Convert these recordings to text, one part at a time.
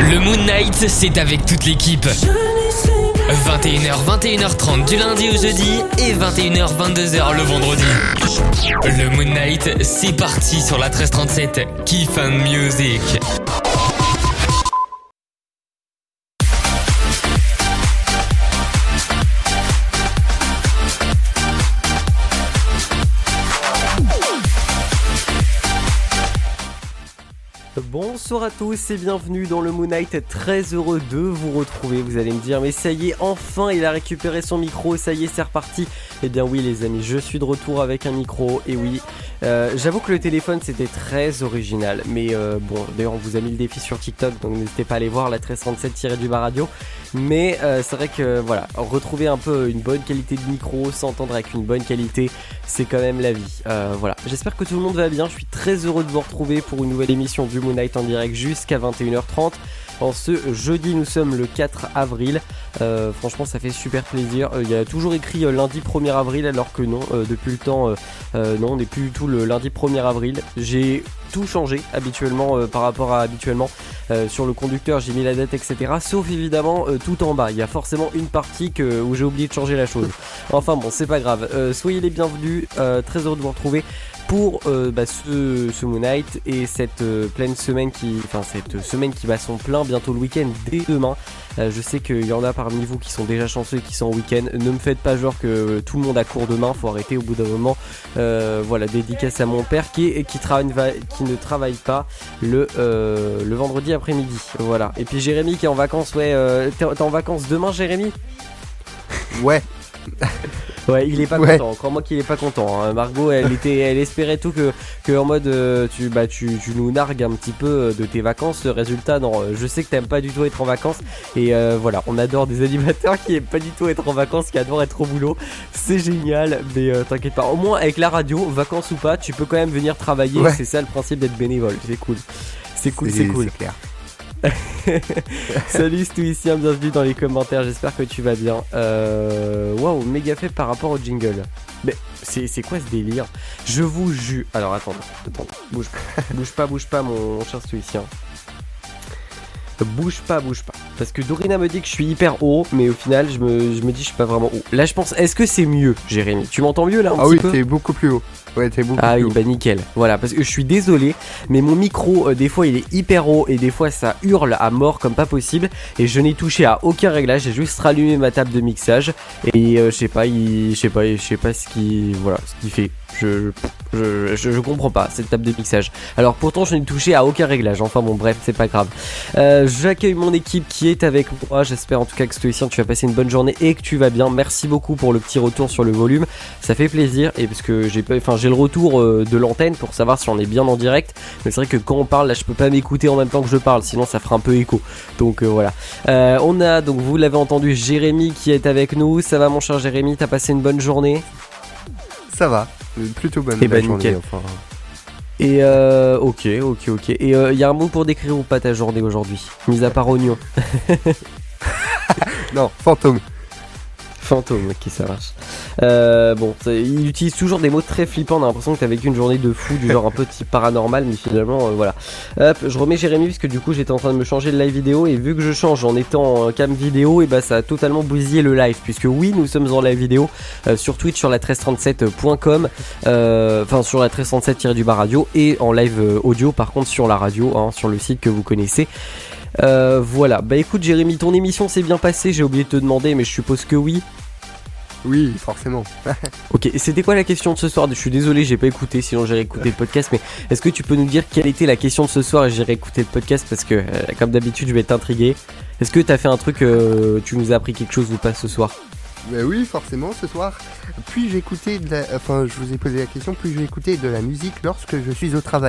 Le Moon Night, c'est avec toute l'équipe. 21h, 21h30 du lundi au jeudi et 21h, 22h le vendredi. Le Moon Night, c'est parti sur la 1337. Kiff and Music. Bonsoir à tous et bienvenue dans le Moon Night, très heureux de vous retrouver. Vous allez me dire mais ça y est, enfin il a récupéré son micro, ça y est c'est reparti. Eh bien oui les amis, je suis de retour avec un micro et oui, j'avoue que le téléphone c'était très original. Mais bon, d'ailleurs on vous a mis le défi sur TikTok, donc n'hésitez pas à aller voir la 1337-du-bas radio. Mais c'est vrai que voilà, retrouver un peu une bonne qualité de micro, s'entendre avec une bonne qualité, c'est quand même la vie. Voilà, j'espère que tout le monde va bien, je suis très heureux de vous retrouver pour une nouvelle émission du Moon Night en direct jusqu'à 21h30. En ce jeudi, nous sommes le 4 avril. Franchement, ça fait super plaisir. Il y a toujours écrit lundi 1er avril, alors que non, depuis le temps, non, on n'est plus du tout le lundi 1er avril. J'ai tout changé habituellement par rapport à habituellement. Sur le conducteur, j'ai mis la date, etc. Sauf évidemment tout en bas. Il y a forcément une partie où j'ai oublié de changer la chose. Enfin bon, c'est pas grave. Soyez les bienvenus. Très heureux de vous retrouver pour ce Moon Night et cette pleine semaine cette semaine qui bat son plein, bientôt le week-end dès demain. Je sais qu'il y en a parmi vous qui sont déjà chanceux et qui sont en week-end. Ne me faites pas genre que tout le monde a cours demain, faut arrêter au bout d'un moment. Voilà, dédicace à mon père qui ne travaille pas le vendredi après-midi. Voilà. Et puis Jérémy qui est en vacances, ouais, t'es en vacances demain Jérémy ? Ouais. Ouais, il est pas content, crois-moi qu'il est pas content. Hein. Margot, elle espérait tout que en mode tu nous nargues un petit peu de tes vacances. Résultat, non, je sais que t'aimes pas du tout être en vacances. Et voilà, on adore des animateurs qui aiment pas du tout être en vacances, qui adorent être au boulot. C'est génial, mais t'inquiète pas. Au moins avec la radio, vacances ou pas, tu peux quand même venir travailler. Ouais. C'est ça le principe d'être bénévole. C'est cool. C'est cool. C'est clair. Salut Stoïcien, bienvenue dans les commentaires, j'espère que tu vas bien. Waouh, méga fait par rapport au jingle. Mais c'est quoi ce délire ? Je vous jure. Alors attends, bouge pas mon cher Stoïcien. Bouge pas. Parce que Dorina me dit que je suis hyper haut, mais au final je me dis je suis pas vraiment haut. Là je pense, est-ce que c'est mieux Jérémy ? Tu m'entends mieux là un petit peu ? Ah oui, t'es beaucoup plus haut. Ouais, t'es beaucoup plus haut. Ah oui, bah nickel. Voilà, parce que je suis désolé, mais mon micro, des fois il est hyper haut et des fois ça hurle à mort comme pas possible. Et je n'ai touché à aucun réglage, j'ai juste rallumé ma table de mixage. Et je sais pas ce qu'il fait. Je comprends pas cette table de mixage. Alors pourtant je n'ai touché à aucun réglage. Enfin bon bref, c'est pas grave. J'accueille mon équipe qui est avec moi. J'espère en tout cas que Stoïcien tu vas passer une bonne journée et que tu vas bien. Merci beaucoup pour le petit retour sur le volume. Ça fait plaisir et parce que j'ai le retour de l'antenne pour savoir si on est bien en direct. Mais c'est vrai que quand on parle là je peux pas m'écouter en même temps que je parle, sinon ça fera un peu écho. Donc voilà. On a donc vous l'avez entendu Jérémy qui est avec nous. Ça va mon cher Jérémy, t'as passé une bonne journée ? Ça va, plutôt bonne journée enfin. Et ok. Et y a un mot pour décrire ou pas ta journée aujourd'hui, mis à part oignon? Non, fantôme, ok, ça marche. Bon, il utilise toujours des mots très flippants. On a l'impression que t'as vécu une journée de fou, du genre un peu type paranormal, mais finalement, voilà. Hop, je remets Jérémy, puisque du coup j'étais en train de me changer le live vidéo. Et vu que je change en étant en cam vidéo, et bah ça a totalement bousillé le live. Puisque oui, nous sommes en live vidéo sur Twitch, sur la 1337.com, enfin sur la 1337-du-bas radio, et en live audio par contre sur la radio, hein, sur le site que vous connaissez. Voilà, bah écoute Jérémy, ton émission s'est bien passée, j'ai oublié de te demander, mais je suppose que oui. Oui, forcément. Ok, et c'était quoi la question de ce soir ? Je suis désolé, j'ai pas écouté, sinon j'irai écouter le podcast, mais est-ce que tu peux nous dire quelle était la question de ce soir et j'irai écouter le podcast parce que, comme d'habitude, je vais t'intriguer. Est-ce que t'as fait un truc, tu nous as appris quelque chose ou pas ce soir ? Bah oui, forcément, ce soir. Puis-je écouter je vous ai posé la question, puis-je écouter de la musique lorsque je suis au travail ?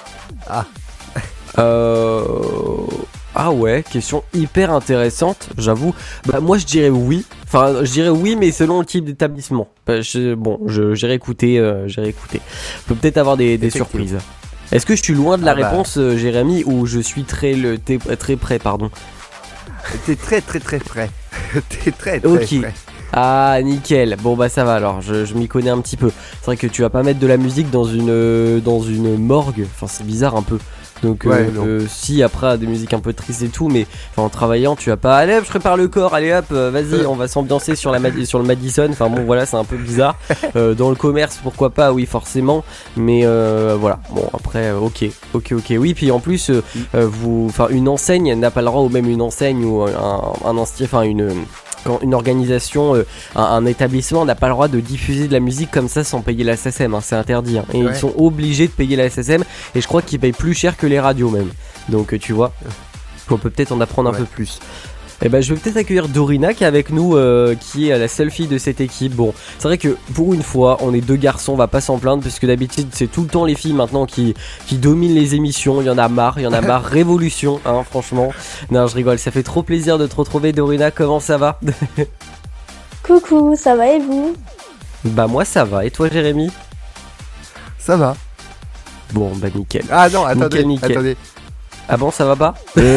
Ah ouais, question hyper intéressante, j'avoue. Bah moi je dirais oui. Enfin, je dirais oui, mais selon le type d'établissement. J'irai écouter. Peut peut-être avoir des surprises. Est-ce que je suis loin de la réponse, Jérémy, ou je suis très près, pardon. T'es très près. T'es très okay. Près. Ah nickel, bon bah ça va alors, je m'y connais un petit peu. C'est vrai que tu vas pas mettre de la musique dans une morgue, enfin c'est bizarre un peu. Donc non. si après des musiques un peu tristes et tout, mais en travaillant tu vas pas allez hop je prépare le corps, allez hop vas-y on va s'ambiancer sur sur le Madison. Enfin bon voilà c'est un peu bizarre. Dans le commerce pourquoi pas, oui forcément, mais voilà bon après ok oui, puis en plus une enseigne n'a pas le droit, ou même une enseigne ou une organisation, un établissement n'a pas le droit de diffuser de la musique comme ça sans payer la SACEM, hein, c'est interdit, hein. Et ils sont obligés de payer la SACEM, et je crois qu'ils payent plus cher que les radios même. Donc tu vois, on peut peut-être en apprendre un peu plus. Et ben je vais peut-être accueillir Dorina qui est avec nous, qui est la seule fille de cette équipe. Bon, c'est vrai que pour une fois, on est deux garçons, on va pas s'en plaindre, parce que d'habitude c'est tout le temps les filles maintenant qui dominent les émissions. Il y en a marre, révolution, hein, franchement. Non, je rigole, ça fait trop plaisir de te retrouver Dorina, comment ça va? Coucou, ça va et vous? Bah moi ça va, et toi Jérémy? Ça va. Bon bah nickel. Ah non, attendez. Ah bon, ça va pas?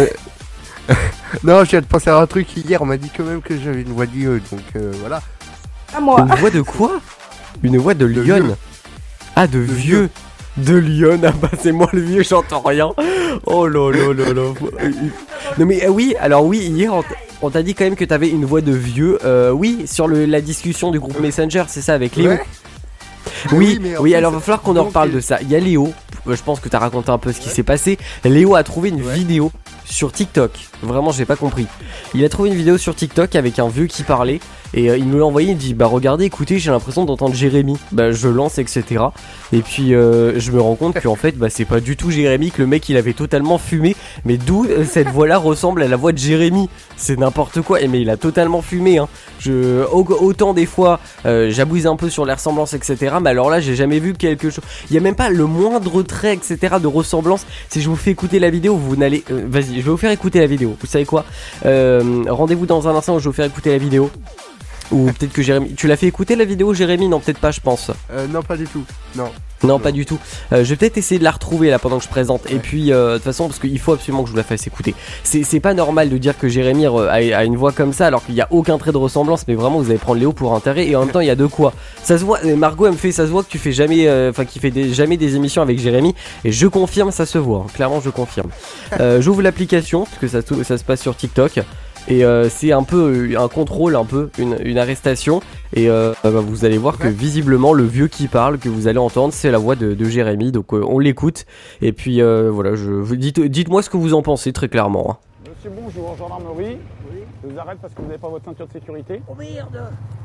Non, je viens de penser à un truc. Hier, on m'a dit quand même que j'avais une voix de vieux, donc voilà. À moi. Une voix de quoi? Une voix de lionne. Ah, de vieux. De lionne, ah bah c'est moi le vieux, j'entends rien. Oh là là là là. Non mais oui, alors oui, hier on t'a dit quand même que t'avais une voix de vieux. Oui, sur la discussion du groupe Messenger, c'est ça, avec Léo. Ouais. Oui, alors va falloir qu'on en reparle de ça. Il y a Léo, je pense que t'as raconté un peu ce qui s'est passé. Léo a trouvé une vidéo sur TikTok. Vraiment, j'ai pas compris. Il a trouvé une vidéo sur TikTok avec un vieux qui parlait. Et il nous l'a envoyé, il dit bah regardez, écoutez, j'ai l'impression d'entendre Jérémy. Bah je lance, etc. Et puis je me rends compte qu'en fait bah c'est pas du tout Jérémy, que le mec il avait totalement fumé. Mais d'où cette voix là ressemble à la voix de Jérémy? C'est n'importe quoi. Et mais il a totalement fumé, hein. Autant des fois j'abuse un peu sur les ressemblances, etc. Mais alors là j'ai jamais vu quelque chose. Il y a même pas le moindre trait, etc. de ressemblance. Si je vous fais écouter la vidéo, vous n'allez vas-y, je vais vous faire écouter la vidéo. Vous savez quoi, rendez-vous dans un instant où je vais vous faire écouter la vidéo. Ou peut-être que Jérémy... Tu l'as fait écouter la vidéo Jérémy? Non, peut-être pas, je pense. Non, pas du tout. Non, pas du tout. Je vais peut-être essayer de la retrouver là pendant que je présente. Et puis de toute façon, parce qu'il faut absolument que je vous la fasse écouter. C'est pas normal de dire que Jérémy a une voix comme ça alors qu'il n'y a aucun trait de ressemblance. Mais vraiment, vous allez prendre Léo pour intérêt. Et en même temps, il y a de quoi. Ça se voit. Margot elle me fait, ça se voit que tu fais jamais, qu'il fait jamais des émissions avec Jérémy. Et je confirme, ça se voit. Hein. Clairement, je confirme. J'ouvre l'application parce que ça se passe sur TikTok. Et c'est un peu un contrôle, un peu une arrestation. Et vous allez voir que visiblement le vieux qui parle, que vous allez entendre, c'est la voix de Jérémy. Donc on l'écoute. Et puis voilà, dites-moi ce que vous en pensez très clairement, hein. Monsieur, bonjour, gendarmerie. Oui. Je vous arrête parce que vous n'avez pas votre ceinture de sécurité. Oh merde!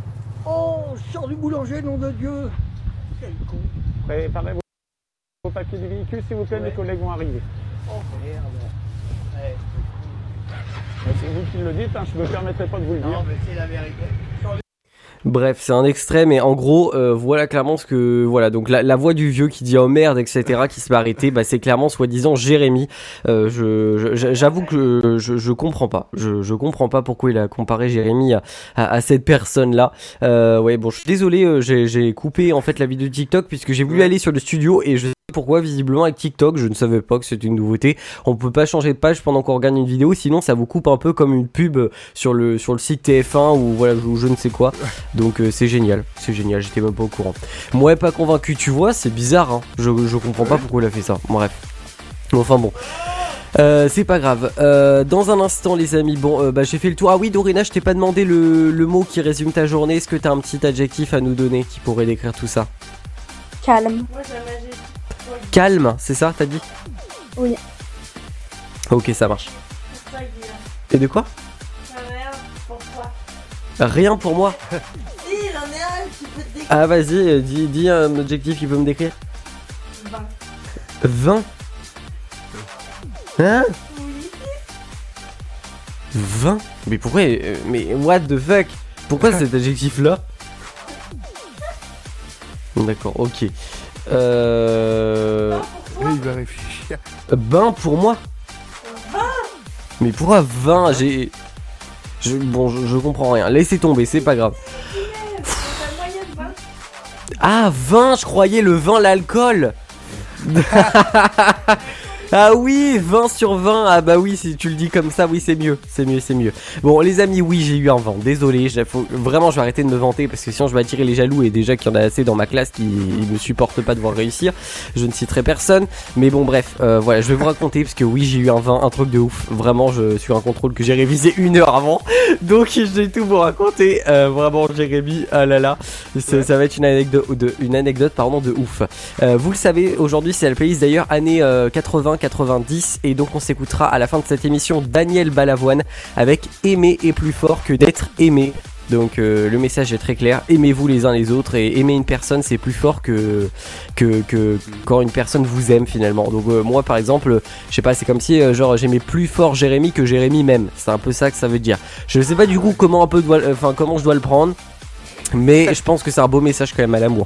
Oh, je sors du boulanger, nom de Dieu! Quel con! Préparez vos papiers du véhicule, s'il vous plaît, mes collègues vont arriver. Oh merde! Ouais. C'est vous qui le dites, hein, je ne me permettrai pas de vous le dire. Non, mais c'est la vérité. Bref, c'est un extrait, mais en gros, voilà clairement ce que... Voilà, donc la voix du vieux qui dit « oh merde », etc., qui se fait arrêter, bah c'est clairement soi-disant Jérémy. J'avoue que je comprends pas. Je comprends pas pourquoi il a comparé Jérémy à cette personne-là. Ouais, bon, je suis désolé, j'ai coupé en fait la vidéo de TikTok, puisque j'ai voulu aller sur le studio, et je sais pourquoi, visiblement avec TikTok, je ne savais pas que c'était une nouveauté. On peut pas changer de page pendant qu'on regarde une vidéo, sinon ça vous coupe un peu comme une pub sur le site TF1 ou voilà, ou je ne sais quoi. Donc c'est génial, j'étais même pas au courant. Moi pas convaincu, tu vois, c'est bizarre, hein. Je comprends pas pourquoi il a fait ça. Bref. Enfin bon. C'est pas grave. Dans un instant les amis, bon j'ai fait le tour. Ah oui Dorina, je t'ai pas demandé le mot qui résume ta journée. Est-ce que t'as un petit adjectif à nous donner qui pourrait décrire tout ça? Calme. Calme, c'est ça t'as dit? Oui. Ok, ça marche. Et de quoi? Rien pour toi. Rien pour moi. Si, il en est un qui peut te décrire. Ah vas-y, dis un objectif qui peut me décrire. 20. 20. Hein? Oui. 20? Mais pourquoi? Mais what the fuck? Pourquoi cet adjectif là? D'accord, ok. il va réfléchir. Ben pour moi. 20. Mais pourquoi 20? Je comprends rien. Laissez tomber, c'est pas grave. C'est la moyenne 20. Ah 20, je croyais le vin, l'alcool. Ah oui, 20 sur 20. Ah bah oui, si tu le dis comme ça, oui, c'est mieux. C'est mieux. Bon, les amis, oui, j'ai eu un vent. Désolé, vraiment, je vais arrêter de me vanter parce que sinon je vais attirer les jaloux et déjà qu'il y en a assez dans ma classe qui ne supportent pas de voir réussir. Je ne citerai personne. Mais bon, bref, voilà, je vais vous raconter parce que oui, j'ai eu un vent, un truc de ouf. Vraiment, je suis un contrôle que j'ai révisé 1 heure avant. Donc, je vais tout vous raconter. Vraiment, Jérémy, ah là là, ça va être une anecdote de ouf. Vous le savez, aujourd'hui, c'est la playlist d'ailleurs années 80-90 et donc on s'écoutera à la fin de cette émission Daniel Balavoine avec Aimer est plus fort que d'être aimé. Donc le message est très clair, aimez-vous les uns les autres et aimer une personne c'est plus fort que quand une personne vous aime finalement. Donc moi par exemple, je sais pas, c'est comme si genre j'aimais plus fort Jérémy que Jérémy même. C'est un peu ça que ça veut dire. Je sais pas du coup comment comment je dois le prendre. Mais je pense que c'est un beau message quand même à l'amour.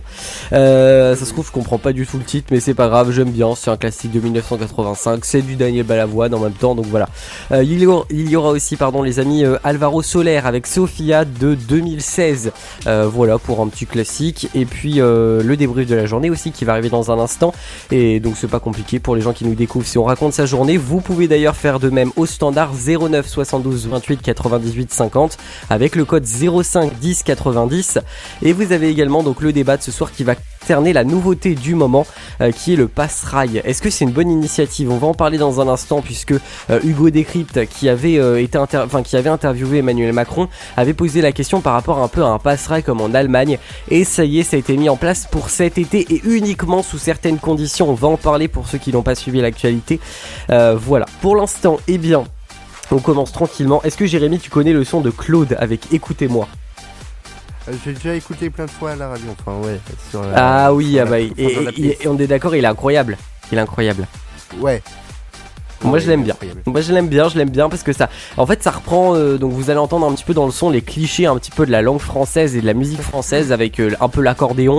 Ça se trouve je comprends pas du tout le titre, mais c'est pas grave, j'aime bien. C'est un classique de 1985, c'est du Daniel Balavoine en même temps, donc voilà. Il y aura aussi, les amis, Alvaro Soler avec Sofia de 2016. Voilà pour un petit classique. Et puis le débrief de la journée aussi qui va arriver dans un instant. Et donc c'est pas compliqué pour les gens qui nous découvrent. Si on raconte sa journée, vous pouvez d'ailleurs faire de même au standard 09 72 28 98 50 avec le code 05 10 90. Et vous avez également donc le débat de ce soir qui va cerner la nouveauté du moment qui est le pass-rail. Est-ce que c'est une bonne initiative? On va en parler dans un instant puisque Hugo Décrypte qui avait interviewé Emmanuel Macron avait posé la question par rapport un peu à un pass-rail comme en Allemagne et ça y est, ça a été mis en place pour cet été et uniquement sous certaines conditions. On va en parler pour ceux qui n'ont pas suivi l'actualité. Voilà, pour l'instant, eh bien, on commence tranquillement. Est-ce que Jérémy, tu connais le son de Claude avec Écoutez-moi? J'ai déjà écouté plein de fois à la radio, enfin ouais. Ah oui, et on est d'accord, il est incroyable. Ouais. Moi je l'aime bien parce que ça reprend, donc vous allez entendre un petit peu dans le son les clichés un petit peu de la langue française et de la musique française avec un peu l'accordéon,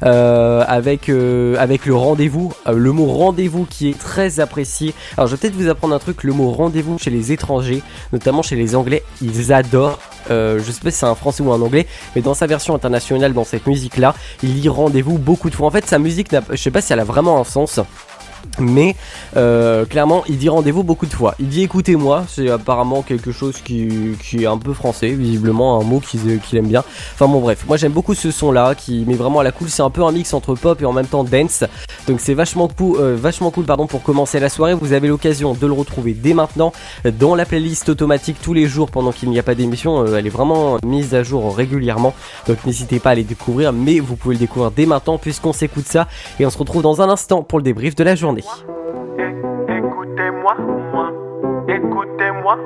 avec le rendez-vous, le mot rendez-vous qui est très apprécié. Alors je vais peut-être vous apprendre un truc, le mot rendez-vous chez les étrangers, notamment chez les anglais, ils adorent. Je sais pas si c'est un français ou un anglais, mais dans sa version internationale, dans cette musique là, il dit rendez-vous beaucoup de fois. En fait sa musique, je sais pas si elle a vraiment un sens, mais clairement il dit rendez-vous beaucoup de fois. Il dit écoutez-moi, c'est apparemment quelque chose qui est un peu français, visiblement un mot qu'il aime bien. Enfin bon bref, moi j'aime beaucoup ce son là qui met vraiment à la cool. C'est un peu un mix entre pop et en même temps dance. Donc c'est vachement cool pour commencer la soirée. Vous avez l'occasion de le retrouver dès maintenant dans la playlist automatique tous les jours pendant qu'il n'y a pas d'émission. Elle est vraiment mise à jour régulièrement, donc n'hésitez pas à les découvrir, mais vous pouvez le découvrir dès maintenant puisqu'on s'écoute ça et on se retrouve dans un instant pour le débrief de la journée. Écoutez-moi, écoutez-moi.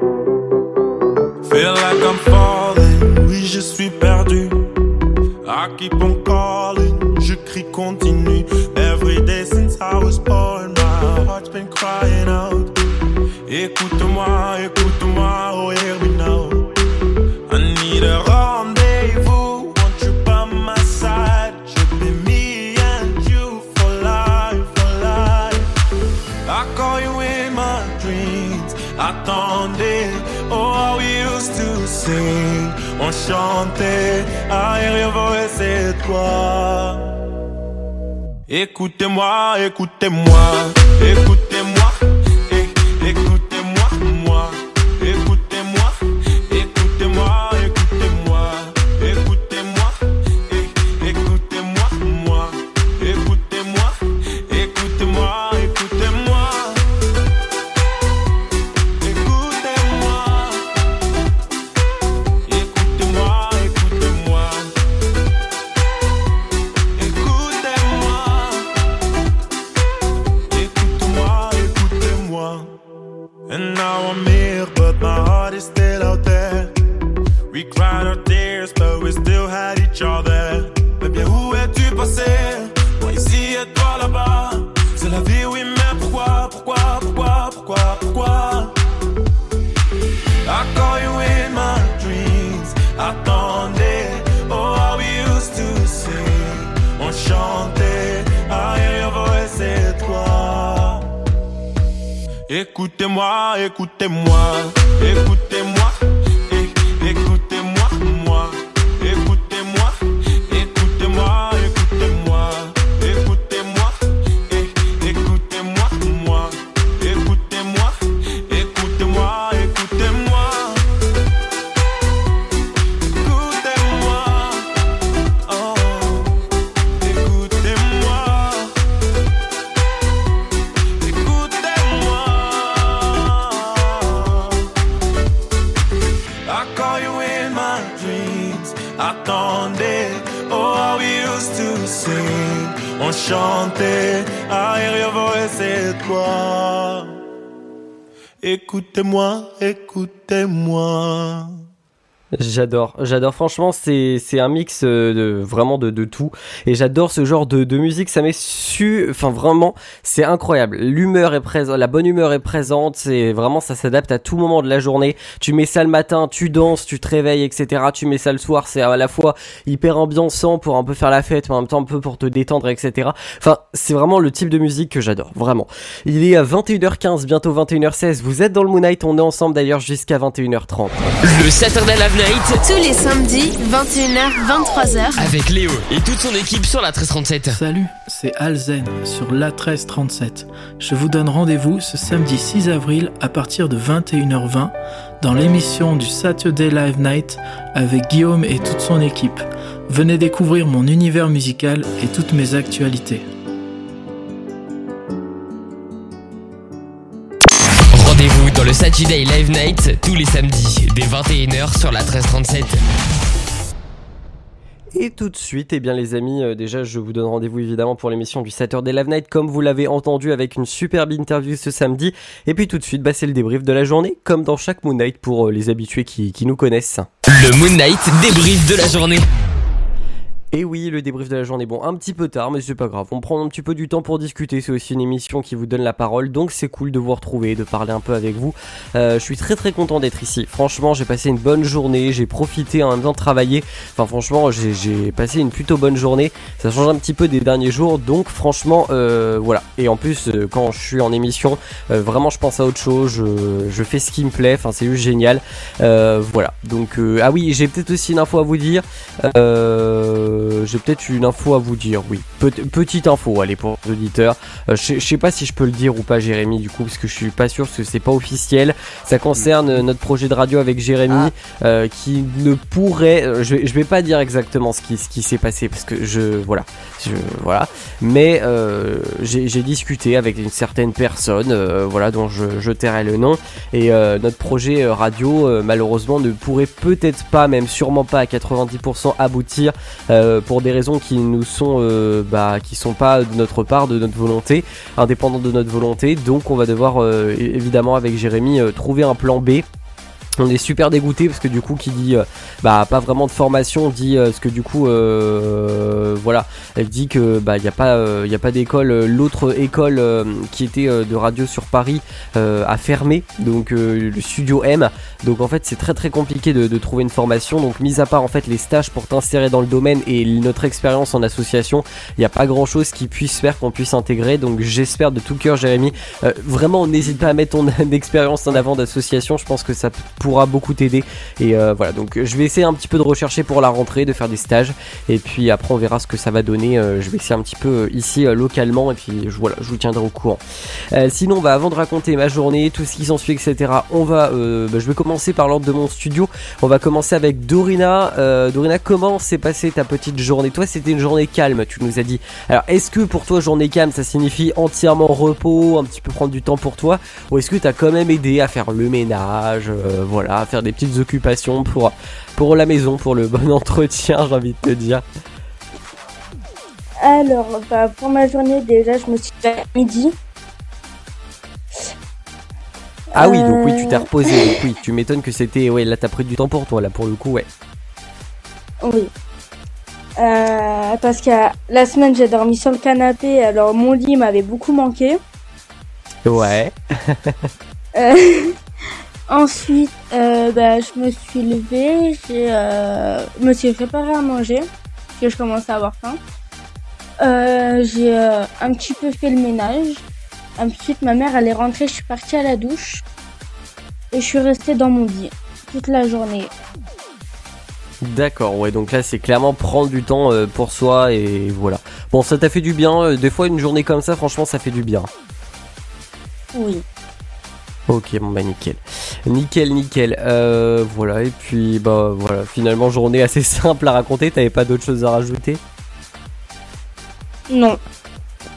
Feel like I'm falling, oui je suis perdu. I keep on calling, je crie continue. Every day since I was born, my heart's been crying out. Écoute-moi, écoute-moi, oh hear me now. I need a rendez-vous, want you by my side. Should be me and you for life, for life. I call you in my dreams, attendez, oh how we used to sing. On chantait, ah et rien vaut c'est toi. Écoutez-moi, écoutez-moi, écoutez-moi, écoutez-moi, moi. Écoutez-moi, écoutez-moi, écoutez-moi, écoutez-moi, écoutez-moi, moi. Écoutez-moi, écoutez-moi, écoutez-moi. And now I'm here, but my heart is still out there. We cried our tears, but we still had each other. Mais bien où es-tu passé? Moi ici et toi là-bas. C'est la vie, oui, mais pourquoi? I call you in my dreams. Attendez, oh how we used to sing. On chantait, ah et rien vaut c'est toi. Écoutez-moi, écoutez-moi, écoutez-moi, écoutez-moi, moi. Écoutez-moi, écoutez-moi, écoutez-moi, écoutez-moi, écoutez-moi, moi. chanter. Aérien voice, c'est toi. Écoutez-moi, écoutez-moi. J'adore. Franchement, c'est un mix vraiment de tout. Et j'adore ce genre de musique. Ça enfin vraiment, c'est incroyable. L'humeur est présente, la bonne humeur est présente. C'est vraiment, ça s'adapte à tout moment de la journée. Tu mets ça le matin, tu danses, tu te réveilles, etc. Tu mets ça le soir, c'est à la fois hyper ambiançant pour un peu faire la fête, mais en même temps un peu pour te détendre, etc. Enfin, c'est vraiment le type de musique que j'adore, vraiment. Il est à 21h15, bientôt 21h16. Vous êtes dans le Moon Night. On est ensemble d'ailleurs jusqu'à 21h30. Le Saturday Live Night. Tous les samedis, 21h, 23h. Avec Léo et toute son équipe sur la 1337. Salut, c'est Alzen sur la 1337. Je vous donne rendez-vous ce samedi 6 avril à partir de 21h20 dans l'émission du Saturday Live Night avec Guillaume et toute son équipe. Venez découvrir mon univers musical et toutes mes actualités. Rendez-vous dans le Saturday Live Night tous les samedis dès 21h sur la 1337. Et tout de suite, eh bien les amis, déjà je vous donne rendez-vous évidemment pour l'émission du Saturday Live Night comme vous l'avez entendu avec une superbe interview ce samedi. Et puis tout de suite, c'est le débrief de la journée comme dans chaque Moon Night pour les habitués qui nous connaissent. Le Moon Night débrief de la journée. Et oui, le débrief de la journée, bon, un petit peu tard, mais c'est pas grave, on prend un petit peu du temps pour discuter, c'est aussi une émission qui vous donne la parole, donc c'est cool de vous retrouver, de parler un peu avec vous. Je suis très très content d'être ici, franchement j'ai passé une bonne journée, j'ai profité en même temps de travailler, enfin franchement j'ai passé une plutôt bonne journée, ça change un petit peu des derniers jours, donc franchement voilà, et en plus quand je suis en émission, vraiment je pense à autre chose, je fais ce qui me plaît, enfin c'est juste génial, voilà, donc ah oui, j'ai peut-être aussi une info à vous dire, j'ai peut-être une info à vous dire, oui. Petite info, allez, pour les auditeurs. Je sais pas si je peux le dire ou pas, Jérémy, du coup, parce que je suis pas sûr, parce que c'est pas officiel. Ça concerne notre projet de radio avec Jérémy, qui ne pourrait... Je vais pas dire exactement ce qui s'est passé, parce que voilà. Mais j'ai discuté avec une certaine personne, voilà, dont je tairai le nom. Et notre projet radio, malheureusement, ne pourrait peut-être pas, même sûrement pas à 90% aboutir, pour des raisons qui nous sont qui sont pas de notre part, de notre volonté, indépendant de notre volonté, donc on va devoir évidemment avec Jérémy trouver un plan B. On est super dégoûté parce que du coup qui dit pas vraiment de formation dit ce que du coup voilà, elle dit que y a pas d'école, l'autre école qui était de radio sur Paris a fermé, donc le studio M, donc en fait c'est très très compliqué de trouver une formation, donc mis à part en fait les stages pour t'insérer dans le domaine et notre expérience en association, il n'y a pas grand chose qui puisse faire qu'on puisse intégrer, donc j'espère de tout cœur Jérémy, vraiment n'hésite pas à mettre ton expérience en avant d'association, je pense que ça pourra beaucoup t'aider, et voilà, donc je vais essayer un petit peu de rechercher pour la rentrée, de faire des stages, et puis après on verra ce que ça va donner, je vais essayer un petit peu ici localement, et puis voilà, je vous tiendrai au courant. Sinon avant de raconter ma journée, tout ce qui s'ensuit, etc., on va je vais commencer par l'ordre de mon studio. On va commencer avec Dorina. Dorina, comment s'est passée ta petite journée? Toi c'était une journée calme, tu nous as dit. Alors est-ce que pour toi journée calme ça signifie entièrement repos, un petit peu prendre du temps pour toi, ou est-ce que t'as quand même aidé à faire le ménage, voilà, à faire des petites occupations pour la maison, pour le bon entretien, j'ai envie de te dire? Alors, pour ma journée, déjà, je me suis fait à midi. Ah oui, donc oui, tu t'es reposé, donc oui, tu m'étonnes que c'était... Ouais, là, t'as pris du temps pour toi, là, pour le coup, ouais. Oui. Parce que la semaine, j'ai dormi sur le canapé, alors mon lit m'avait beaucoup manqué. Ouais. Ensuite, je me suis levée, je me suis préparée à manger, parce que je commençais à avoir faim. J'ai un petit peu fait le ménage. Ensuite, ma mère, elle est rentrée, je suis partie à la douche. Et je suis restée dans mon lit toute la journée. D'accord, ouais, donc là, c'est clairement prendre du temps pour soi, et voilà. Bon, ça t'a fait du bien, des fois, une journée comme ça, franchement, ça fait du bien. Oui. Ok, bon nickel, voilà, et puis voilà, finalement journée assez simple à raconter, t'avais pas d'autres choses à rajouter? Non.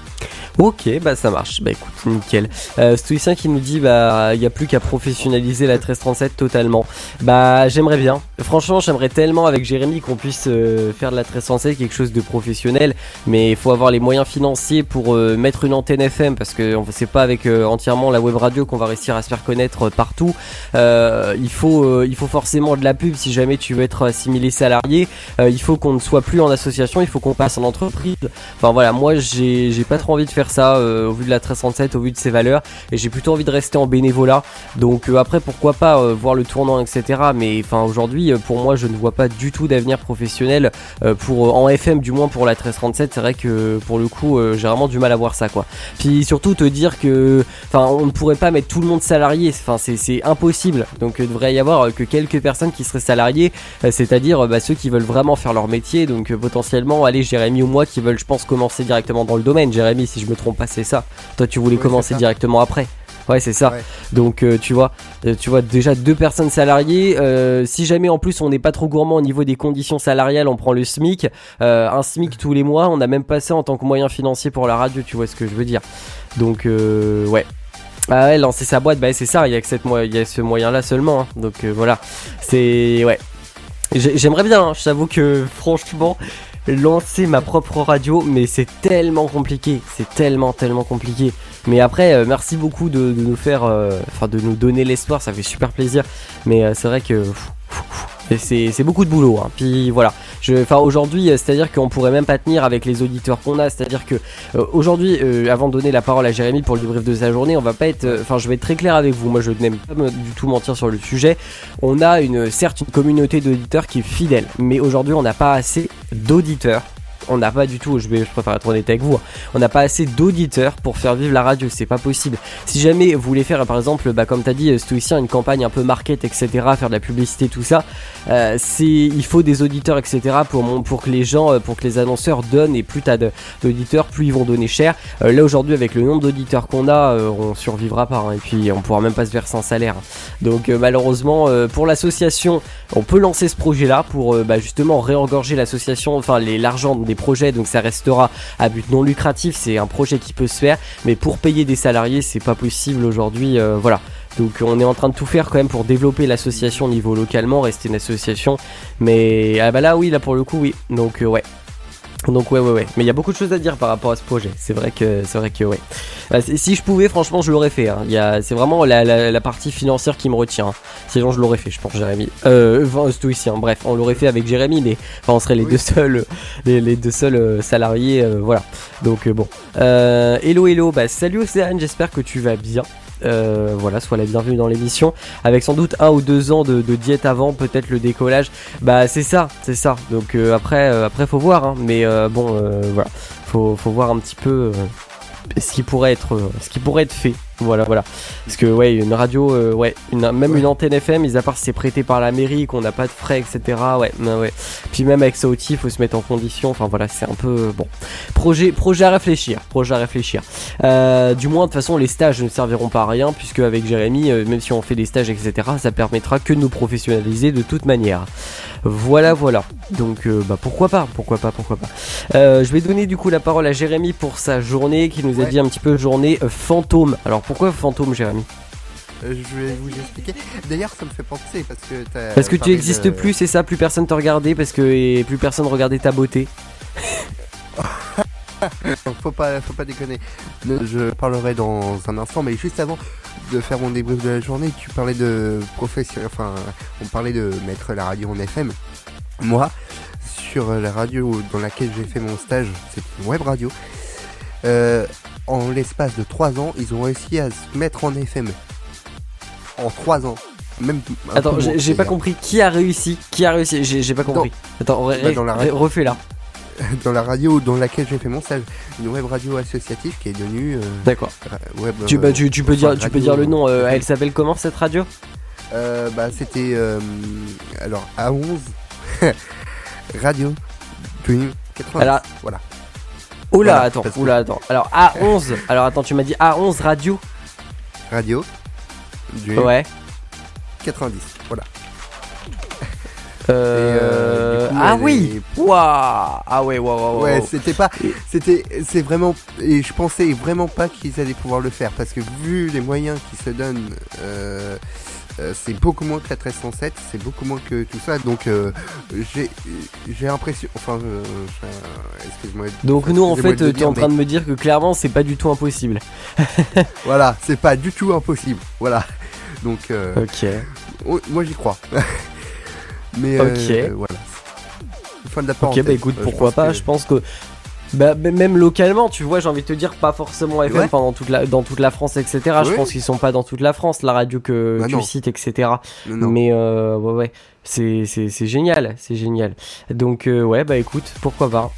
Ok, bah ça marche. Bah écoute, nickel. Stoïcien qui nous dit bah il y a plus qu'à professionnaliser la 1337 totalement. Bah j'aimerais bien. Franchement, j'aimerais tellement avec Jérémy qu'on puisse faire de la 1337 quelque chose de professionnel, mais il faut avoir les moyens financiers pour mettre une antenne FM parce que c'est pas avec entièrement la web radio qu'on va réussir à se faire connaître partout. Il faut forcément de la pub si jamais tu veux être assimilé salarié. Il faut qu'on ne soit plus en association, il faut qu'on passe en entreprise. Enfin voilà, moi j'ai pas trop envie de faire ça au vu de la 1337, au vu de ses valeurs, et j'ai plutôt envie de rester en bénévolat. Donc après pourquoi pas voir le tournant, etc. Mais enfin aujourd'hui pour moi je ne vois pas du tout d'avenir professionnel en FM, du moins pour la 1337. C'est vrai que pour le coup j'ai vraiment du mal à voir ça quoi. Puis surtout te dire que enfin on ne pourrait pas mettre tout le monde salarié, enfin c'est impossible. Donc il devrait y avoir que quelques personnes qui seraient salariées, c'est-à-dire ceux qui veulent vraiment faire leur métier. Donc potentiellement allez Jérémy ou moi qui veulent je pense commencer directement dans le domaine. Jérémy, si je me trompe pas, c'est ça. Toi tu voulais commencer directement après. Ouais c'est ça. Ouais. Donc tu vois déjà 2 personnes salariées. Si jamais en plus on n'est pas trop gourmand au niveau des conditions salariales, on prend le SMIC, un SMIC tous les mois. On a même pas ça en tant que moyen financier pour la radio. Tu vois ce que je veux dire. Donc ouais. Ah ouais, lancer sa boîte, bah c'est ça. Il y a ce moyen là seulement. Hein. Donc voilà. C'est ouais. J'aimerais bien. Hein. Je t'avoue que franchement. Lancer ma propre radio, mais c'est tellement compliqué, c'est tellement compliqué. Mais après, merci beaucoup de nous faire, de nous donner l'espoir, ça fait super plaisir. Mais c'est vrai que c'est beaucoup de boulot. Hein. Puis voilà, aujourd'hui, c'est-à-dire qu'on pourrait même pas tenir avec les auditeurs qu'on a. C'est-à-dire que aujourd'hui, avant de donner la parole à Jérémy pour le débrief de sa journée, on va pas être, je vais être très clair avec vous. Moi, je n'aime pas du tout mentir sur le sujet. On a certes une communauté d'auditeurs qui est fidèle, mais aujourd'hui, on n'a pas assez d'auditeurs. On n'a pas du tout, je préfère être honnête avec vous, on n'a pas assez d'auditeurs pour faire vivre la radio, c'est pas possible. Si jamais vous voulez faire par exemple, comme t'as dit Stoïcien, une campagne un peu market, etc., faire de la publicité, tout ça, il faut des auditeurs, etc., pour que les gens, pour que les annonceurs donnent, et plus t'as d'auditeurs, plus ils vont donner cher. Là aujourd'hui avec le nombre d'auditeurs qu'on a, on survivra pas, hein, et puis on pourra même pas se verser un salaire. Donc malheureusement pour l'association, on peut lancer ce projet là pour justement réengorger l'association, l'argent des projets, donc ça restera à but non lucratif, c'est un projet qui peut se faire, mais pour payer des salariés c'est pas possible aujourd'hui, voilà. Donc on est en train de tout faire quand même pour développer l'association au niveau localement, rester une association, mais là pour le coup oui, donc ouais. Donc ouais, mais il y a beaucoup de choses à dire par rapport à ce projet. C'est vrai que ouais. Si je pouvais, franchement, je l'aurais fait. Hein. C'est vraiment la partie financière qui me retient. Hein. Sinon, je l'aurais fait, je pense, Jérémy. Stoïcien. Bref, on l'aurait fait avec Jérémy, mais on serait les deux seuls salariés. Voilà. Donc bon. Hello. Salut Océane. J'espère que tu vas bien. Voilà, sois la bienvenue dans l'émission, avec sans doute 1 ou 2 ans de diète avant, peut-être le décollage. C'est ça. Donc après faut voir, hein, mais voilà, faut voir un petit peu ce qui pourrait être fait. Voilà. Parce que ouais, une radio, une antenne FM, mis à part si c'est prêté par la mairie, qu'on n'a pas de frais, etc. Ouais. Puis même avec ça aussi, il faut se mettre en condition. Enfin voilà, c'est un peu bon. Projet à réfléchir. Du moins, de toute façon, les stages ne serviront pas à rien, puisque avec Jérémy, même si on fait des stages, etc., ça permettra que de nous professionnaliser de toute manière. Voilà. Donc pourquoi pas. Je vais donner du coup la parole à Jérémy pour sa journée, qui nous a dit un petit peu journée fantôme. Alors pourquoi fantôme, Jérémy ? Je vais vous expliquer. D'ailleurs, ça me fait penser parce que tu n'existes plus, c'est ça, plus personne te regardait parce que plus personne regardait ta beauté. Faut pas déconner. Je parlerai dans un instant, mais juste avant de faire mon débrief de la journée, tu parlais de on parlait de mettre la radio en FM. Moi, sur la radio dans laquelle j'ai fait mon stage, c'est une web radio. En l'espace de 3 ans, ils ont réussi à se mettre en FM. En 3 ans. Même attends, j'ai pas compris. Qui a réussi ? J'ai pas compris. Attends, refais là. Dans la radio dans laquelle j'ai fait mon stage, une web radio associative qui est devenue. D'accord. Tu peux dire le nom. Elle s'appelle comment cette radio ? C'était alors A11 Radio Dream 80. Alors, voilà. Oula, attends. Alors A11. Alors attends, tu m'as dit A11 Radio. Radio. Ouais. 90. Voilà. Ah oui. Waouh. Ah ouais, waouh. Ouais, c'est vraiment, et je pensais vraiment pas qu'ils allaient pouvoir le faire parce que vu les moyens qu'ils se donnent, c'est beaucoup moins que la 1307, c'est beaucoup moins que tout ça, donc j'ai l'impression, excuse-moi. Donc nous en fait, tu es en train de me dire que clairement c'est pas du tout impossible. Voilà, c'est pas du tout impossible, voilà. Donc ok. Moi j'y crois. Mais voilà. Fin de la parenthèse. Ok, bah écoute, pourquoi pas, je pense que même localement, tu vois, j'ai envie de te dire, pas forcément FM dans toute la France, etc. Je pense qu'ils sont pas dans toute la France, la radio que tu cites, etc. Non. Mais ouais, c'est génial, c'est génial. Donc ouais, bah écoute, pourquoi pas.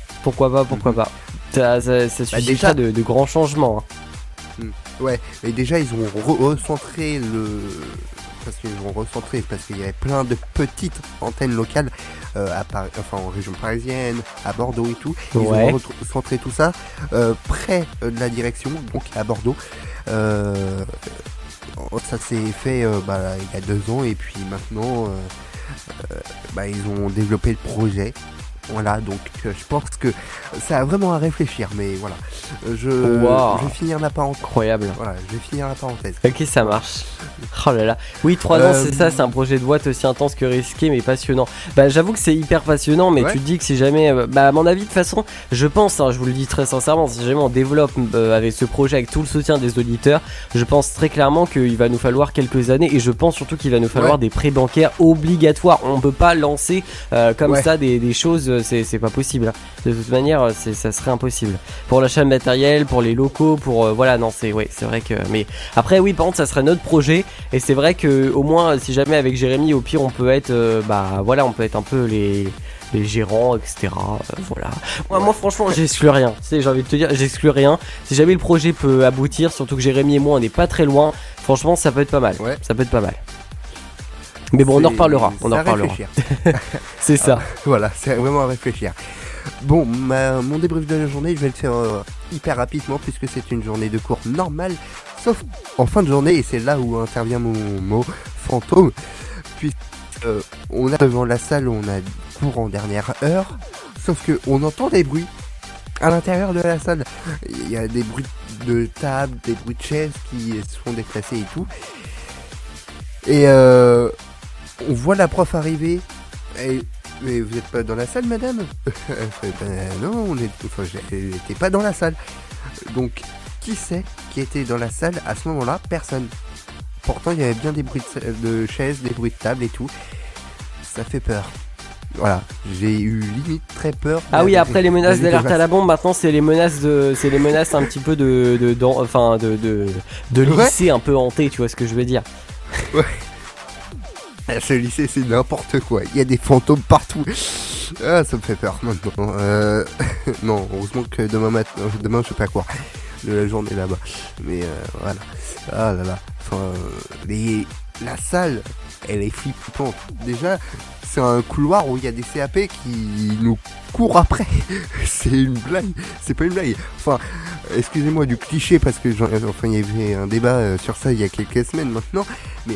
Ça suscitera de grands changements. Hein. Ouais, et déjà ils ont recentré parce qu'il y avait plein de petites antennes locales en région parisienne, à Bordeaux et tout. Ils ont recentré tout ça près de la direction, donc à Bordeaux. Ça s'est fait il y a 2 ans et puis maintenant ils ont développé le projet. Voilà, donc je pense que ça a vraiment à réfléchir, mais voilà. Je vais finir la parenthèse. Incroyable. Voilà, je vais finir la parenthèse. Ok, ça marche. Oh là là. Oui, 3 ans, c'est ça, c'est un projet de boîte aussi intense que risqué, mais passionnant. Bah, j'avoue que c'est hyper passionnant, mais tu te dis que si jamais. À mon avis, de toute façon, je pense, je vous le dis très sincèrement, si jamais on développe avec ce projet, avec tout le soutien des auditeurs, je pense très clairement qu'il va nous falloir quelques années, et je pense surtout qu'il va nous falloir des prêts bancaires obligatoires. On peut pas lancer comme ça des choses. C'est pas possible. De toute manière, ça serait impossible. Pour l'achat de matériel, pour les locaux, pour c'est vrai que. Mais après, oui, par contre, ça serait notre projet. Et c'est vrai que au moins, si jamais avec Jérémy, au pire, on peut être, on peut être un peu les gérants, etc. Voilà. Moi, franchement, j'exclus rien. Tu sais, j'ai envie de te dire, j'exclus rien. Si jamais le projet peut aboutir, surtout que Jérémy et moi, on n'est pas très loin. Franchement, ça peut être pas mal. Ouais. Ça peut être pas mal. Mais bon, on en reparlera. C'est ça. Voilà, c'est vraiment à réfléchir. Bon, mon débrief de la journée, je vais le faire hyper rapidement puisque c'est une journée de cours normale, sauf en fin de journée, et c'est là où intervient mon mot fantôme. On a devant la salle, on a cours en dernière heure, sauf que on entend des bruits à l'intérieur de la salle. Il y a des bruits de table, des bruits de chaises qui se font déplacer et tout. Et on voit la prof arriver. Mais vous n'êtes pas dans la salle, madame? Non, j'étais pas dans la salle. Donc, qui c'est qui était dans la salle à ce moment-là? Personne. Pourtant, il y avait bien des bruits de chaises, des bruits de table et tout. Ça fait peur. Voilà, j'ai eu limite très peur. Ah oui, après les menaces d'alerte à la bombe, maintenant c'est les menaces un petit peu de lycée un peu hanté, tu vois ce que je veux dire? Ouais. Ce lycée, c'est n'importe quoi. Il y a des fantômes partout. Ah, ça me fait peur maintenant. Non, heureusement que demain je sais pas quoi de la journée là-bas. Mais voilà. Ah là là. Enfin, la salle, elle est flippante. Déjà, c'est un couloir où il y a des CAP qui nous courent après. C'est une blague. C'est pas une blague. Enfin, excusez-moi du cliché parce que il y avait un débat sur ça il y a quelques semaines maintenant. Mais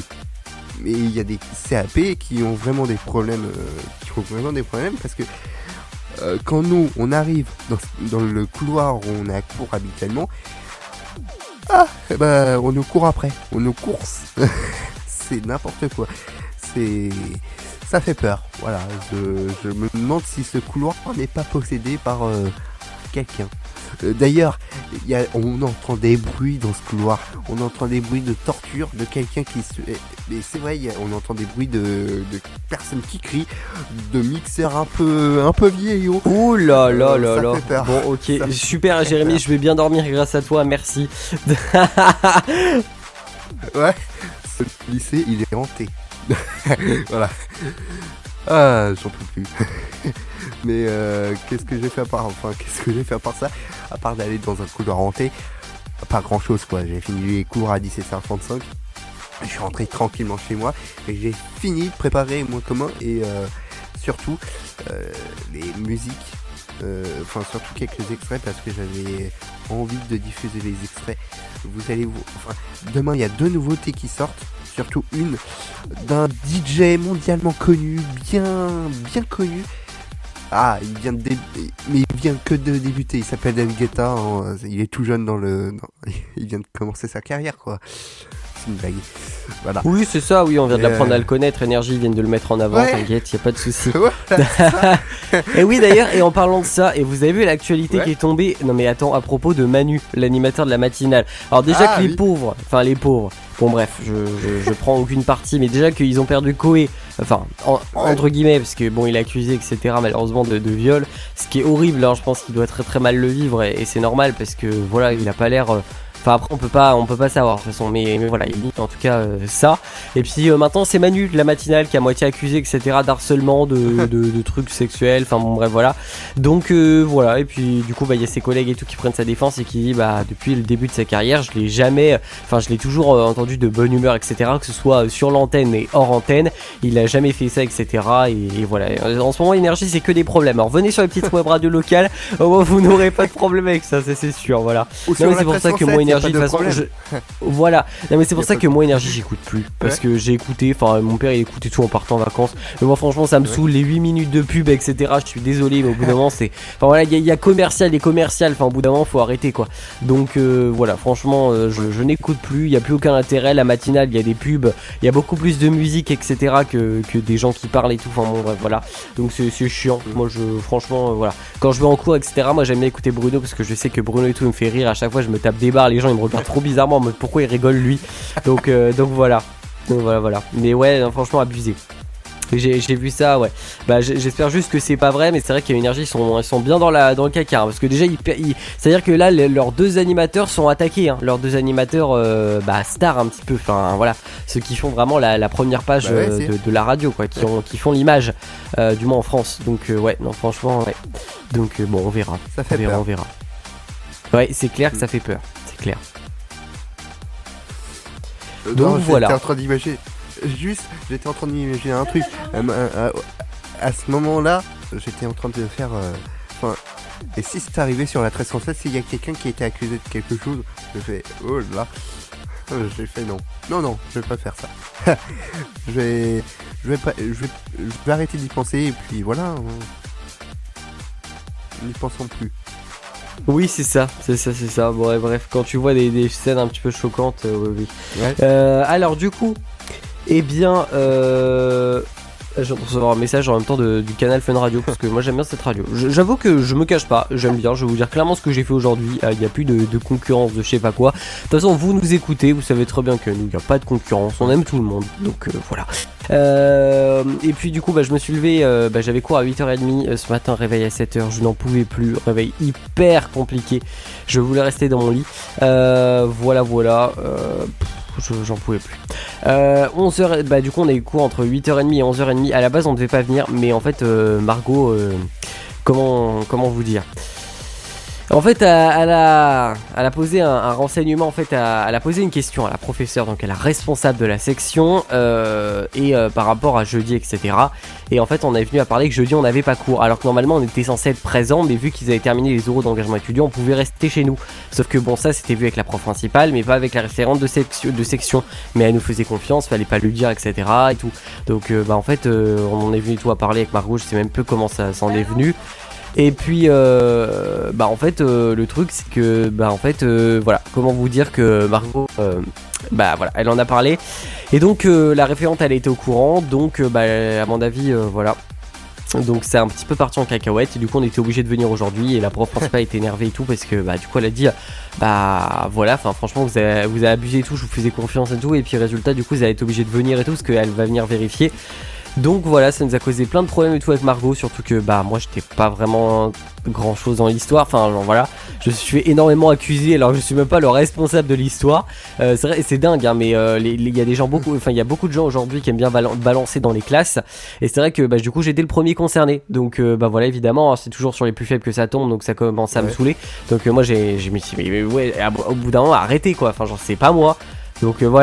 il y a des CAP qui ont vraiment des problèmes, parce que quand nous on arrive dans le couloir où on a cours habituellement, on nous court après, on nous course. C'est n'importe quoi. Ça fait peur. Voilà, je me demande si ce couloir n'est pas possédé par quelqu'un. D'ailleurs, on entend des bruits dans ce couloir. On entend des bruits de torture de quelqu'un qui se... Mais c'est vrai, on entend des bruits de personnes qui crient, de mixeurs un peu vieillots. Ouh là là là là. Bon, ok, super Jérémy, je vais bien dormir grâce à toi, merci. Ouais, ce lycée, il est hanté. Voilà. Ah, j'en peux plus. Mais qu'est-ce que j'ai fait à part ça, à part d'aller dans un couloir hanté? Pas grand chose quoi. J'ai fini les cours à 17h35. Je suis rentré tranquillement chez moi et j'ai fini de préparer mon commun et surtout les musiques. Surtout quelques extraits parce que j'avais envie de diffuser les extraits. Demain il y a 2 nouveautés qui sortent surtout une d'un DJ mondialement connu, bien connu. Ah, mais il vient que de débuter. Il s'appelle David Guetta. Hein. Il est tout jeune il vient de commencer sa carrière, quoi. C'est une blague. Voilà. Oui, c'est ça. Oui, on vient de l'apprendre à le connaître. Énergie viennent de le mettre en avant. Ouais. T'inquiète, y a pas de souci. Voilà, Et oui, d'ailleurs, et en parlant de ça, et vous avez vu l'actualité qui est tombée. Non, mais attends, à propos de Manu, l'animateur de la matinale. Alors déjà que les pauvres. Bon bref, je prends aucune partie, mais déjà qu'ils ont perdu Koé, enfin entre guillemets, parce que bon il est accusé etc malheureusement de viol, ce qui est horrible, hein, je pense qu'il doit très très mal le vivre et c'est normal parce que voilà il a pas l'air... Enfin après on peut pas savoir de toute façon mais voilà il dit en tout cas ça. Et puis maintenant c'est Manu de la matinale qui est à moitié accusé etc d'harcèlement, de trucs sexuels, enfin bon bref voilà. Donc voilà et puis du coup il y a ses collègues et tout qui prennent sa défense et qui dit depuis le début de sa carrière je l'ai toujours entendu de bonne humeur etc, que ce soit sur l'antenne et hors antenne, il a jamais fait ça etc et voilà. En ce moment Énergie c'est que des problèmes, alors venez sur les petites web radios locales, au moins vous n'aurez pas de problème avec ça c'est sûr voilà. Non, mais c'est pour ça que moi Énergie de toute façon voilà, non mais c'est pour ça que moi Énergie j'écoute plus parce que j'ai écouté, enfin mon père il écoutait tout en partant en vacances, mais moi franchement ça me saoule les 8 minutes de pub etc, je suis désolé mais au bout d'un moment c'est, enfin voilà il y a commercial et commercial, enfin au bout d'un moment faut arrêter quoi. Donc voilà franchement je n'écoute plus, il y a plus aucun intérêt, la matinale il y a des pubs, il y a beaucoup plus de musique etc que des gens qui parlent et tout, enfin bon bref voilà, donc c'est chiant. Moi franchement voilà, quand je vais en cours etc moi j'aime bien écouter Bruno parce que je sais que Bruno et tout il me fait rire, à chaque fois je me tape des barres, les gens ils me regardent trop bizarrement en mode pourquoi il rigole lui, donc voilà. Mais ouais non, franchement abusé. J'ai vu ça, ouais. J'espère juste que c'est pas vrai, mais c'est vrai qu'il y a Énergie, ils sont bien dans le caca, hein, parce que déjà, c'est-à-dire que là, leurs deux animateurs sont attaqués, hein, leurs deux animateurs stars un petit peu, enfin voilà, ceux qui font vraiment la première page de la radio, quoi, qui font l'image, du moins en France. Donc ouais, non franchement, ouais. Donc bon, on verra. Ça fait peur. On verra. Ouais, c'est clair que ça fait peur, c'est clair. Donc voilà. J'étais en train d'imaginer un truc. À ce moment-là, j'étais en train de faire. Et si c'est arrivé sur la 1307, s'il y a quelqu'un qui a été accusé de quelque chose, je fais oh là. J'ai fait non, je vais pas faire ça. je vais arrêter d'y penser et puis voilà. N'y pensons plus. Oui, c'est ça. Bon, bref, quand tu vois des scènes un petit peu choquantes, oui. Ouais. Alors, du coup, eh bien, je vais recevoir un message en même temps du canal Fun Radio parce que moi j'aime bien cette radio. J'avoue que je me cache pas, j'aime bien. Je vais vous dire clairement ce que j'ai fait aujourd'hui. Il n'y a plus de concurrence de je sais pas quoi. De toute façon, vous nous écoutez, vous savez très bien que nous, il n'y a pas de concurrence. On aime tout le monde. Donc voilà. Et puis du coup je me suis levé, j'avais cours à 8h30 ce matin, réveil à 7h, je n'en pouvais plus, réveil hyper compliqué, je voulais rester dans mon lit, voilà, j'en pouvais plus. 11h, du coup on a eu cours entre 8h30 et 11h30, à la base on devait pas venir, mais en fait Margot, comment vous dire, en fait elle a posé un renseignement, en fait elle a posé une question à la professeure, donc à la responsable de la section, par rapport à jeudi etc, et en fait on est venu à parler que jeudi on n'avait pas cours, alors que normalement on était censé être présent, mais vu qu'ils avaient terminé les oraux d'engagement étudiant on pouvait rester chez nous, sauf que bon ça c'était vu avec la prof principale mais pas avec la référente de section, mais elle nous faisait confiance, fallait pas lui dire etc et tout, donc en fait on en est venu tout à parler avec Margot, je sais même peu comment ça s'en est venu. Et puis en fait le truc c'est que voilà, comment vous dire que Margot voilà, elle en a parlé et donc la référente elle était au courant, donc à mon avis voilà, donc c'est un petit peu parti en cacahuète et du coup on était obligé de venir aujourd'hui et la prof principale était énervée et tout parce que du coup elle a dit voilà, enfin franchement vous avez abusé et tout, je vous faisais confiance et tout, et puis résultat du coup vous avez été obligé de venir et tout parce qu'elle va venir vérifier. Donc voilà, ça nous a causé plein de problèmes et tout avec Margot, surtout que moi j'étais pas vraiment grand chose dans l'histoire, enfin voilà, je suis énormément accusé alors je suis même pas le responsable de l'histoire, c'est vrai, c'est dingue hein, mais il y a des gens il y a beaucoup de gens aujourd'hui qui aiment bien balancer dans les classes, et c'est vrai que du coup j'étais le premier concerné, donc voilà, évidemment hein, c'est toujours sur les plus faibles que ça tombe, donc ça commence à me saouler, donc moi j'ai me dit mais ouais, au bout d'un moment arrêtez quoi, enfin genre c'est pas moi. Donc voilà,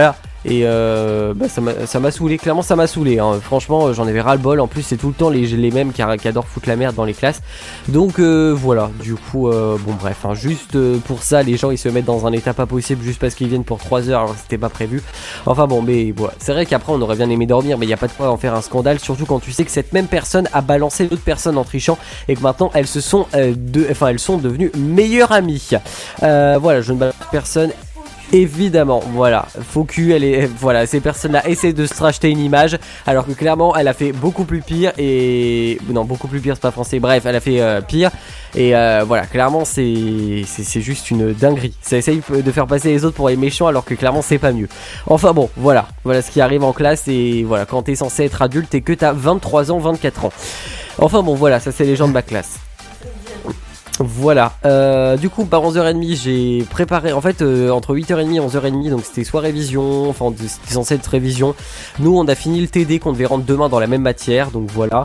Et ça m'a saoulé, clairement ça m'a saoulé hein. Franchement j'en avais ras le bol. En plus c'est tout le temps les mêmes qui adorent foutre la merde dans les classes. Donc voilà, du coup bon bref hein, juste pour ça les gens ils se mettent dans un état pas possible juste parce qu'ils viennent pour 3 heures alors que c'était pas prévu. Enfin bon mais voilà, c'est vrai qu'après on aurait bien aimé dormir, mais il n'y a pas de quoi en faire un scandale, surtout quand tu sais que cette même personne a balancé l'autre personne en trichant et que maintenant elles sont devenues meilleures amies. Voilà, je ne balance personne. Évidemment, voilà, faux cul, voilà, ces personnes-là essaient de se racheter une image, alors que clairement, elle a fait beaucoup plus pire et non, beaucoup plus pire, c'est pas français. Bref, elle a fait pire et voilà, clairement, c'est juste une dinguerie. Ça essaye de faire passer les autres pour les méchants, alors que clairement, c'est pas mieux. Enfin bon, voilà ce qui arrive en classe et voilà, quand t'es censé être adulte et que t'as 23 ans, 24 ans. Enfin bon, voilà, ça c'est les gens de ma classe. Voilà, du coup par 11h30 j'ai préparé, en fait entre 8h30 et 11h30, donc c'était soit révision, enfin c'était censé être révision. Nous on a fini le TD qu'on devait rendre demain dans la même matière, donc voilà.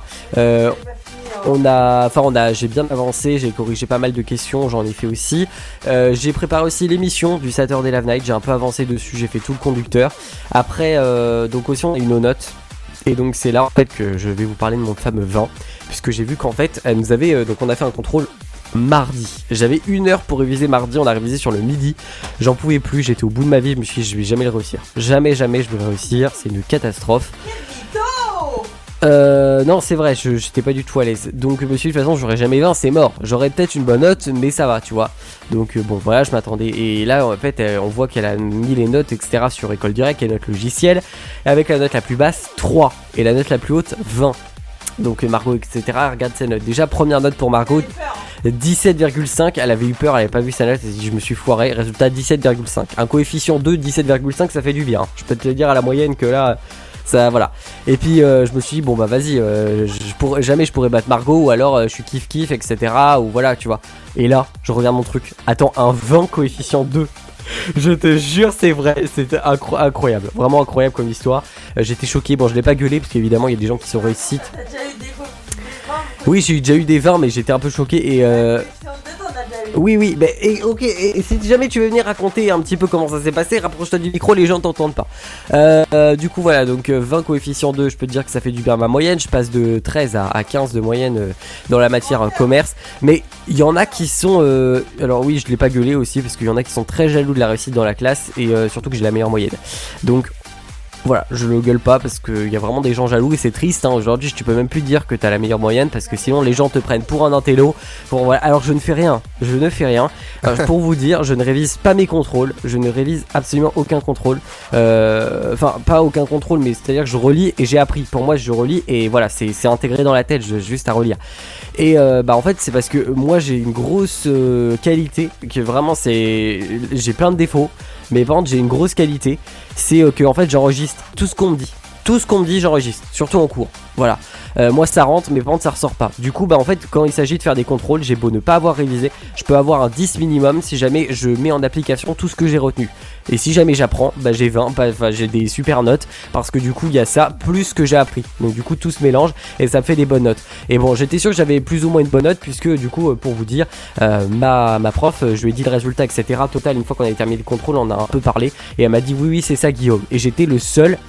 J'ai bien avancé, j'ai corrigé pas mal de questions, j'en ai fait aussi. J'ai préparé aussi l'émission du Saturday Live Night, j'ai un peu avancé dessus, j'ai fait tout le conducteur. Après, donc aussi on a eu nos notes. Et donc c'est là en fait que je vais vous parler de mon fameux vin, puisque j'ai vu qu'en fait elle nous avait, donc on a fait un contrôle mardi. J'avais 1 heure pour réviser mardi, on a révisé sur le midi. J'en pouvais plus, j'étais au bout de ma vie, je me suis dit je vais jamais le réussir. Jamais je vais le réussir, c'est une catastrophe. Non c'est vrai, j'étais pas du tout à l'aise. Donc je me suis dit de toute façon j'aurais jamais 20, c'est mort. J'aurais peut-être une bonne note mais ça va tu vois. Donc bon voilà, je m'attendais. Et là en fait on voit qu'elle a mis les notes etc sur École Directe, les notes logicielles. Avec la note la plus basse 3 et la note la plus haute 20. Donc Margot etc regarde ses notes. Déjà première note pour Margot 17,5, elle avait eu peur, elle avait pas vu sa note, elle s'est dit je me suis foiré, résultat 17,5. Un coefficient 2, 17,5 ça fait du bien. Je peux te le dire à la moyenne que là ça voilà. Et puis je me suis dit bon bah vas-y, jamais je pourrais battre Margot ou alors je suis kiff etc ou voilà tu vois. Et là je reviens à mon truc, attends un 20 coefficient 2. Je te jure c'est vrai, c'était incroyable, vraiment incroyable comme histoire. J'étais choqué, bon je l'ai pas gueulé parce qu'évidemment il y a des gens qui sont réussite. T'as déjà eu des Oui j'ai déjà eu des 20 mais j'étais un peu choqué et oui, bah, ok, et si jamais tu veux venir raconter un petit peu comment ça s'est passé, rapproche-toi du micro, les gens t'entendent pas. Du coup voilà, donc 20 coefficient 2, je peux te dire que ça fait du bien à ma moyenne, je passe de 13 à 15 de moyenne dans la matière commerce, mais il y en a qui sont, alors oui je l'ai pas gueulé aussi, parce qu'il y en a qui sont très jaloux de la réussite dans la classe, et surtout que j'ai la meilleure moyenne, donc... Voilà, je le gueule pas parce qu'il y a vraiment des gens jaloux et c'est triste hein. Aujourd'hui tu peux même plus dire que t'as la meilleure moyenne parce que sinon les gens te prennent pour un intello voilà. Alors je ne fais rien, alors, pour vous dire, je ne révise pas mes contrôles, je ne révise absolument aucun contrôle, enfin pas aucun contrôle mais c'est à dire que je relis et j'ai appris, pour moi je relis et voilà c'est intégré dans la tête, j'ai juste à relire. Et en fait c'est parce que moi j'ai une grosse qualité, que vraiment j'ai plein de défauts. Mais par contre j'ai une grosse qualité, c'est que en fait j'enregistre tout ce qu'on me dit. Tout ce qu'on me dit j'enregistre, surtout en cours. Voilà. Moi ça rentre mais par contre ça ressort pas. Du coup en fait quand il s'agit de faire des contrôles, j'ai beau ne pas avoir révisé, je peux avoir un 10 minimum si jamais je mets en application tout ce que j'ai retenu. Et si jamais j'apprends, j'ai 20, j'ai des super notes parce que du coup il y a ça plus que j'ai appris. Donc du coup tout se mélange et ça me fait des bonnes notes. Et bon j'étais sûr que j'avais plus ou moins une bonne note puisque du coup pour vous dire ma prof, je lui ai dit le résultat etc. Total, une fois qu'on avait terminé le contrôle on a un peu parlé et elle m'a dit oui c'est ça Guillaume. Et j'étais le seul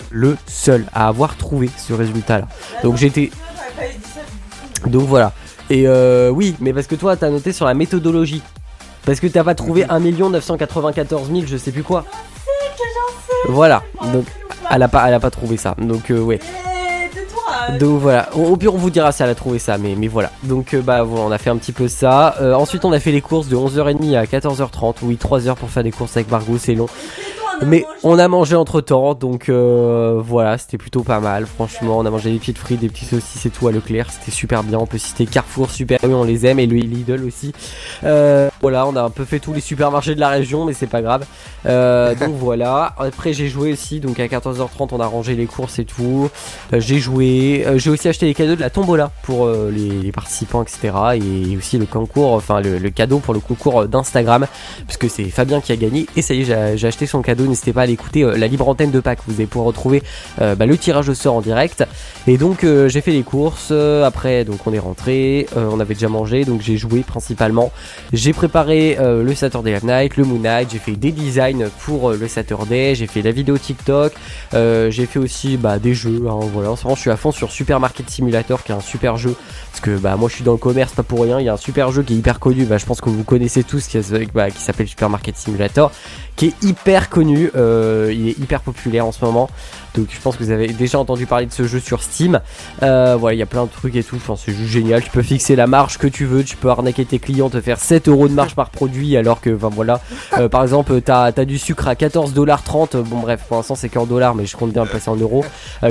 à avoir trouvé ce résultat là. Donc j'étais... Donc voilà. Et oui mais parce que toi t'as noté sur la méthodologie. Parce que t'as pas trouvé 1 994 000 je sais plus quoi. Voilà, donc elle a pas trouvé ça. Donc ouais. Donc voilà, au pire on vous dira si elle a trouvé ça, mais voilà. Donc voilà, on a fait un petit peu ça. Ensuite on a fait les courses de 11h30 à 14h30. Oui 3h pour faire des courses avec Margot, c'est long. Mais on a mangé entre temps, donc voilà, c'était plutôt pas mal. Franchement, on a mangé des petites frites, des petits saucisses et tout à Leclerc, c'était super bien. On peut citer Carrefour, Super U, on les aime, et le Lidl aussi. Voilà, on a un peu fait tous les supermarchés de la région, mais c'est pas grave. Donc voilà. Après, j'ai joué aussi, donc à 14h30, on a rangé les courses et tout. J'ai joué, j'ai aussi acheté les cadeaux de la tombola pour les participants, etc. Et aussi le concours, enfin le cadeau pour le concours d'Instagram, puisque c'est Fabien qui a gagné. Et ça y est, j'ai acheté son cadeau n'hésitez pas à l'écouter, la libre antenne de Pâques. Vous allez pouvoir retrouver le tirage au sort en direct. Et donc j'ai fait les courses, après donc on est rentré, on avait déjà mangé, donc j'ai joué principalement. J'ai préparé le Saturday Live Night, le Moon Night, j'ai fait des designs pour le Saturday, j'ai fait la vidéo TikTok, j'ai fait aussi des jeux, hein, voilà. En ce moment je suis à fond sur Supermarket Simulator, qui est un super jeu, parce que moi je suis dans le commerce, pas pour rien. Il y a un super jeu qui est hyper connu, je pense que vous connaissez tous, qui s'appelle Supermarket Simulator, qui est hyper connu, il est hyper populaire en ce moment. Donc je pense que vous avez déjà entendu parler de ce jeu sur Steam. Voilà, il y a plein de trucs et tout, enfin, c'est juste génial. Tu peux fixer la marge que tu veux, tu peux arnaquer tes clients, te faire 7 € de marge par produit, alors que voilà. Par exemple, t'as du sucre à 14,30$. Bon bref, pour l'instant c'est qu'en dollars, mais je compte bien le passer en euros.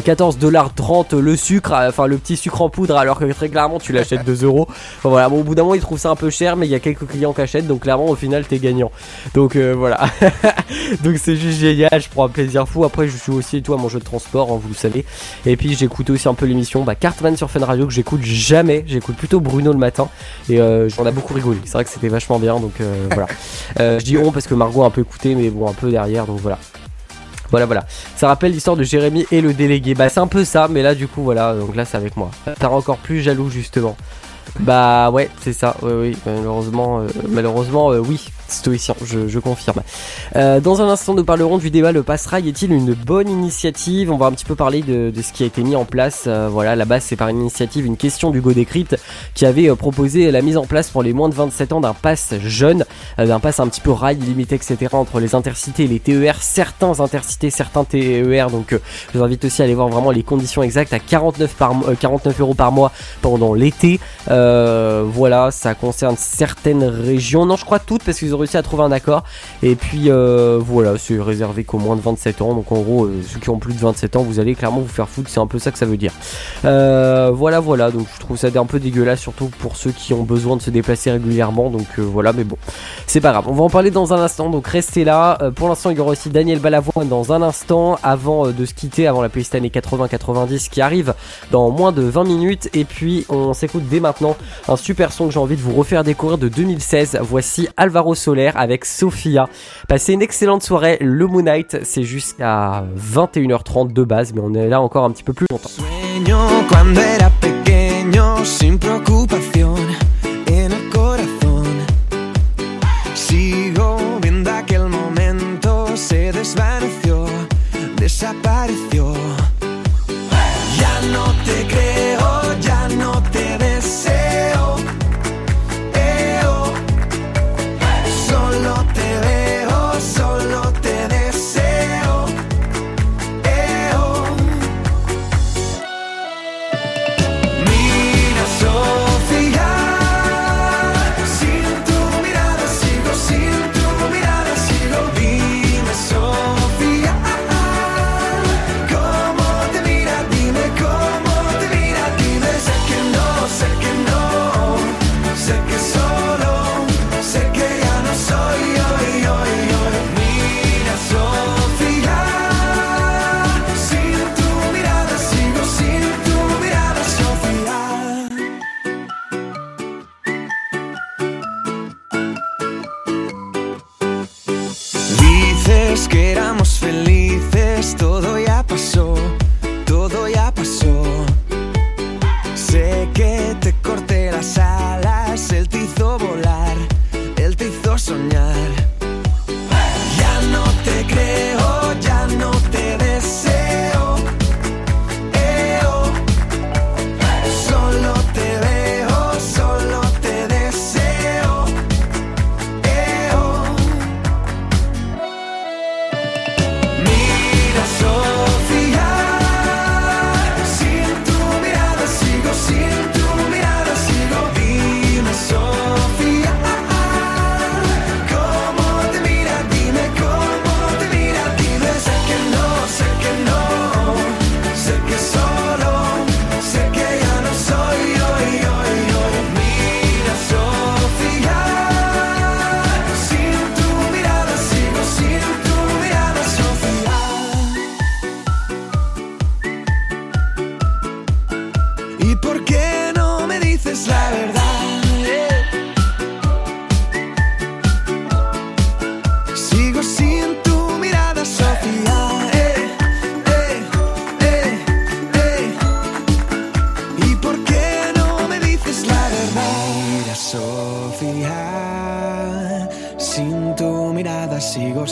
14,30$ le sucre, enfin le petit sucre en poudre, alors que très clairement tu l'achètes 2€. Enfin, voilà, bon, au bout d'un moment ils trouvent ça un peu cher, mais il y a quelques clients qui achètent, donc clairement au final t'es gagnant. Donc voilà. Donc c'est juste génial, je prends un plaisir fou. Après je suis aussi à mon jeu de transport, hein, vous le savez. Et puis j'écoute aussi un peu l'émission Cartman sur Fun Radio, que j'écoute jamais, j'écoute plutôt Bruno le matin. Et j'en ai beaucoup rigolé, c'est vrai que c'était vachement bien. Donc voilà. Je dis on parce que Margot a un peu écouté, mais bon, un peu derrière, donc voilà. Voilà. Ça rappelle l'histoire de Jérémy et le délégué. C'est un peu ça, mais là du coup voilà, donc là c'est avec moi. T'es encore plus jaloux justement. Ouais, c'est ça, oui, malheureusement, oui, stoïcien, je confirme. Dans un instant, nous parlerons du débat, le pass-rail est-il une bonne initiative ? On va un petit peu parler de ce qui a été mis en place. Voilà, à la base, c'est par une initiative, une question d'Hugo Décrypte, qui avait proposé la mise en place pour les moins de 27 ans d'un pass jeune, d'un pass un petit peu rail illimité, etc., entre les intercités et les TER, certains intercités, certains TER. Donc, je vous invite aussi à aller voir vraiment les conditions exactes, à 49 € par mois pendant l'été. Voilà, ça concerne certaines régions, non je crois toutes, parce qu'ils ont réussi à trouver un accord. Et puis voilà, c'est réservé qu'aux moins de 27 ans. Donc en gros, ceux qui ont plus de 27 ans, vous allez clairement vous faire foutre, c'est un peu ça que ça veut dire. Voilà, donc je trouve ça un peu dégueulasse, surtout pour ceux qui ont besoin de se déplacer régulièrement. Donc voilà, mais bon, c'est pas grave, on va en parler dans un instant, donc restez là. Pour l'instant il y aura aussi Daniel Balavoine dans un instant, avant de se quitter, avant la playlist année 80-90 qui arrive dans moins de 20 minutes. Et puis on s'écoute dès maintenant un super son que j'ai envie de vous refaire découvrir de 2016. Voici Alvaro Soler avec Sofia. Passez une excellente soirée. Le Moon Night, c'est jusqu'à 21h30 de base, mais on est là encore un petit peu plus longtemps. Sueño cuando era pequeño, sin preocupación en el corazón. Sigo viendo aquel momento, se desvaneció, desapareció. Ya no te creo, ya no te deseo. Solo te veo, solo te deseo. Mira, Sofía,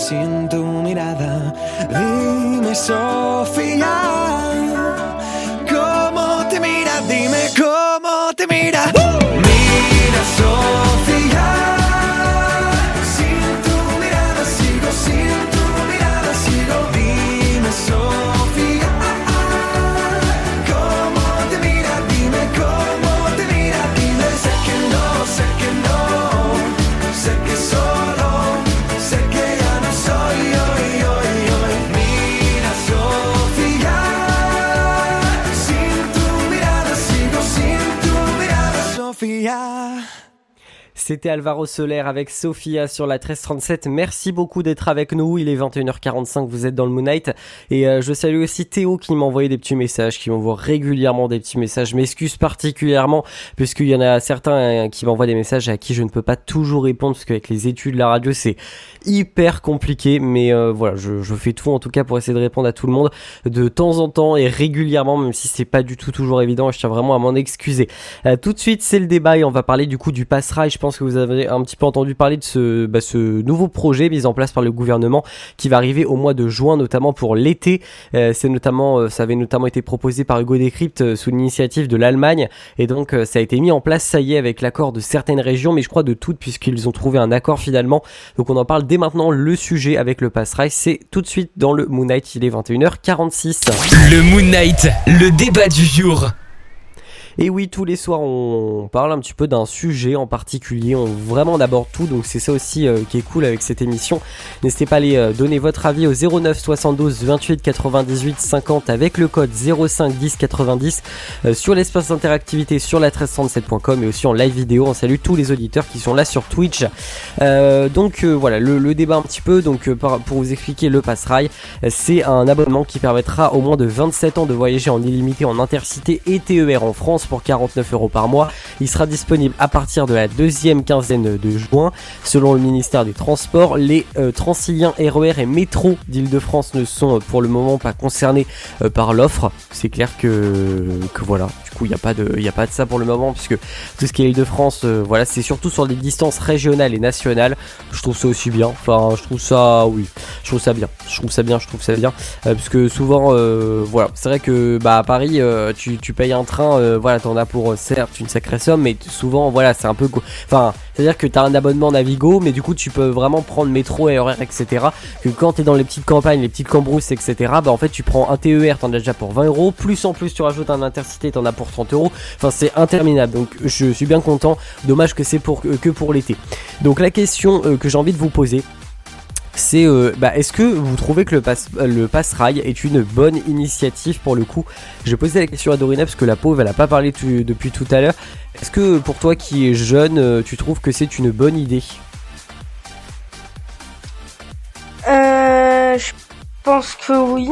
sin tu mirada. Dime, Sofía, ¿cómo te mira? Dime cómo te mira. Mira, Sofía, sin tu mirada sigo, sin tu mirada sigo. Dime, Sofía, ¿cómo te mira? Dime cómo te mira. Dime, sé que no, sé que no, sé que solo, sé que ya no soy hoy, hoy, hoy. Mira, Sofía, sin tu mirada sigo, sin tu mirada, Sofía. C'était Alvaro Soler avec Sophia sur la 1337. Merci beaucoup d'être avec nous. Il est 21h45, vous êtes dans le Moon Night. Et je salue aussi Théo qui m'a envoyé des petits messages, qui m'envoie régulièrement des petits messages. Je m'excuse particulièrement puisqu'il y en a certains qui m'envoient des messages à qui je ne peux pas toujours répondre parce qu'avec les études, la radio, c'est hyper compliqué. Mais voilà, je fais tout en tout cas pour essayer de répondre à tout le monde de temps en temps et régulièrement, même si c'est pas du tout toujours évident. Je tiens vraiment à m'en excuser. Tout de suite, c'est le débat et on va parler du coup du Passerail. Je pense que vous avez un petit peu entendu parler de ce nouveau projet mis en place par le gouvernement qui va arriver au mois de juin, notamment pour l'été. Ça avait notamment été proposé par Hugo Décrypte sous l'initiative de l'Allemagne et donc ça a été mis en place, ça y est, avec l'accord de certaines régions, mais je crois de toutes puisqu'ils ont trouvé un accord finalement. Donc on en parle dès maintenant. Le sujet avec le Passerail, c'est tout de suite dans le Moon Night. Il est 21h46. Le Moon Night, le débat du jour. Et oui, tous les soirs on parle un petit peu d'un sujet en particulier, on aborde tout, donc c'est ça aussi qui est cool avec cette émission. N'hésitez pas à aller donner votre avis au 09 72 28 98 50 avec le code 05 10 90 sur l'espace interactivité sur la 1337.com et aussi en live vidéo. On salue tous les auditeurs qui sont là sur Twitch. Voilà, le débat un petit peu, donc pour vous expliquer le Passerail, c'est un abonnement qui permettra au moins de 27 ans de voyager en illimité en Intercité et TER en France pour 49€ par mois. Il sera disponible à partir de la deuxième quinzaine de juin. Selon le ministère des Transports, les Transiliens, RER et métro d'Île-de-France ne sont pour le moment pas concernés par l'offre. C'est clair que voilà. Du coup, il n'y a pas de ça pour le moment puisque tout ce qui est Île-de-France, voilà, c'est surtout sur des distances régionales et nationales. Je trouve ça aussi bien. Enfin, je trouve ça bien. Parce que souvent, voilà, c'est vrai que à Paris, tu payes un train, voilà, t'en as pour certes une sacrée somme, mais souvent, voilà, c'est un peu, enfin, c'est-à-dire que t'as un abonnement Navigo, mais du coup, tu peux vraiment prendre métro, RER, etc. Que quand t'es dans les petites campagnes, les petites cambrousses, etc. En fait, tu prends un TER, t'en as déjà pour 20€, plus en plus tu rajoutes un Intercité, t'en as pour 30€. Enfin, c'est interminable. Donc, je suis bien content. Dommage que c'est que pour l'été. Donc, la question que j'ai envie de vous poser, c'est est-ce que vous trouvez que le Passerail est une bonne initiative pour le coup? J'ai posé la question à Dorina parce que la pauvre elle a pas parlé depuis tout à l'heure. Est-ce que pour toi qui es jeune, tu trouves que c'est une bonne idée? Je pense que oui.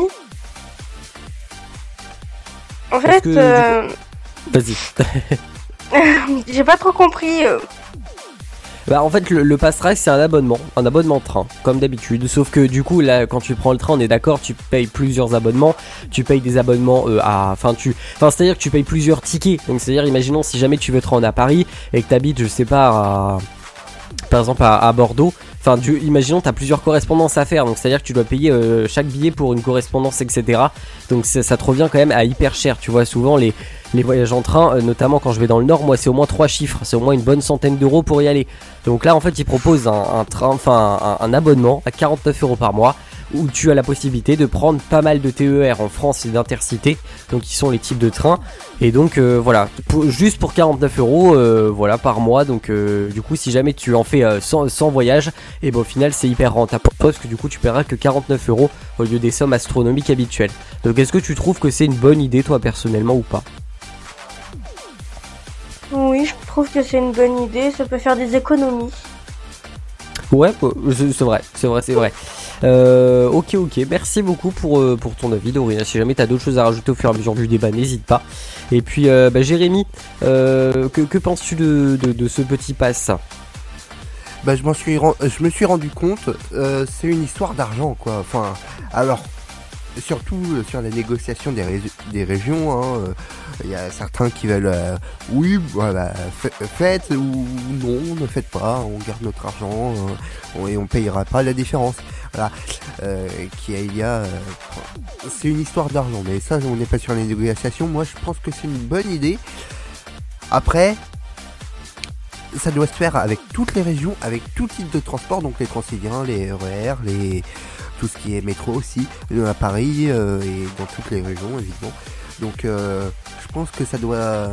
En fait, vas-y. J'ai pas trop compris. En fait le Passerail c'est un abonnement train comme d'habitude, sauf que du coup là quand tu prends le train on est d'accord, tu payes plusieurs abonnements, tu payes des abonnements c'est-à-dire que tu payes plusieurs tickets. Donc c'est-à-dire imaginons si jamais tu veux te rendre à Paris et que t'habites je sais pas par exemple à Bordeaux, enfin imaginons t'as plusieurs correspondances à faire, donc c'est à dire que tu dois payer chaque billet pour une correspondance, etc. Donc ça te revient quand même à hyper cher. Tu vois souvent les voyages en train, notamment quand je vais dans le nord, moi c'est au moins 3 chiffres, c'est au moins une bonne centaine d'euros pour y aller. Donc là en fait ils proposent un abonnement à 49€ par mois où tu as la possibilité de prendre pas mal de TER en France et d'Intercité, donc qui sont les types de trains. Et donc voilà, juste pour 49€ voilà, par mois. Donc du coup si jamais tu en fais 100 voyages, et au final c'est hyper rentable parce que du coup tu paieras que 49€ au lieu des sommes astronomiques habituelles. Donc est-ce que tu trouves que c'est une bonne idée toi personnellement ou pas? Oui, je trouve que c'est une bonne idée, ça peut faire des économies. Ouais, c'est vrai. Ok, merci beaucoup pour ton avis, Dorina. Si jamais t'as d'autres choses à rajouter au fur et à mesure du débat, n'hésite pas. Et puis, Jérémy, que penses-tu de ce petit pass? Je me suis rendu compte, c'est une histoire d'argent, quoi. Enfin, alors, surtout sur la négociation des régions, hein, il y a certains qui veulent oui, voilà, faites ou non, ne faites pas, on garde notre argent et on payera pas la différence. Voilà, c'est une histoire d'argent, mais ça on n'est pas sur les négociations. Moi je pense que c'est une bonne idée. Après, ça doit se faire avec toutes les régions, avec tout type de transport, donc les Transiliens, les RER, tout ce qui est métro aussi, à Paris et dans toutes les régions évidemment. Donc je pense que ça doit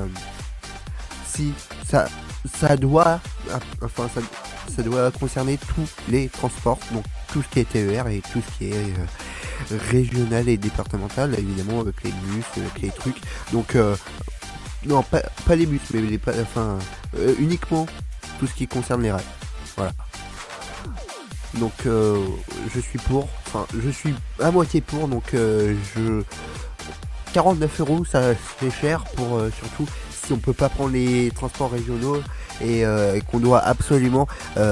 concerner tous les transports, donc tout ce qui est TER et tout ce qui est régional et départemental, évidemment avec les bus, avec les trucs. Donc non, pas les bus, mais uniquement tout ce qui concerne les rails. Voilà. Donc je suis à moitié pour, donc 49 €, ça fait cher pour surtout si on peut pas prendre les transports régionaux et qu'on doit absolument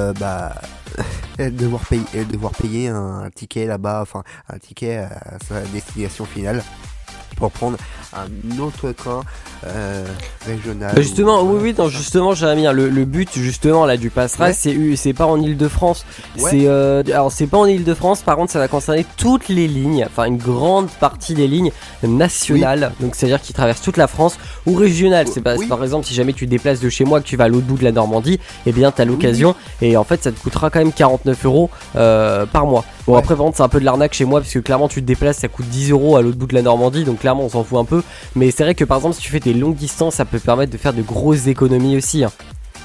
devoir payer un ticket là-bas, enfin un ticket à sa destination finale pour prendre un autre train régional. Justement, justement, Jérémy, le but justement là du Pass-Rail, c'est pas en Île-de-France. Ouais. C'est pas en Île-de-France. Par contre, ça va concerner toutes les lignes, enfin une grande partie des lignes nationales. Oui. Donc c'est-à-dire qui traversent toute la France ou régionales. C'est par exemple si jamais tu te déplaces de chez moi, que tu vas à l'autre bout de la Normandie, eh bien t'as l'occasion et en fait ça te coûtera quand même 49 € par mois. Bon après par contre c'est un peu de l'arnaque chez moi parce que clairement tu te déplaces, ça coûte 10 € à l'autre bout de la Normandie, donc clairement on s'en fout un peu. Mais c'est vrai que par exemple si tu fais des longues distances, ça peut permettre de faire de grosses économies aussi. Hein.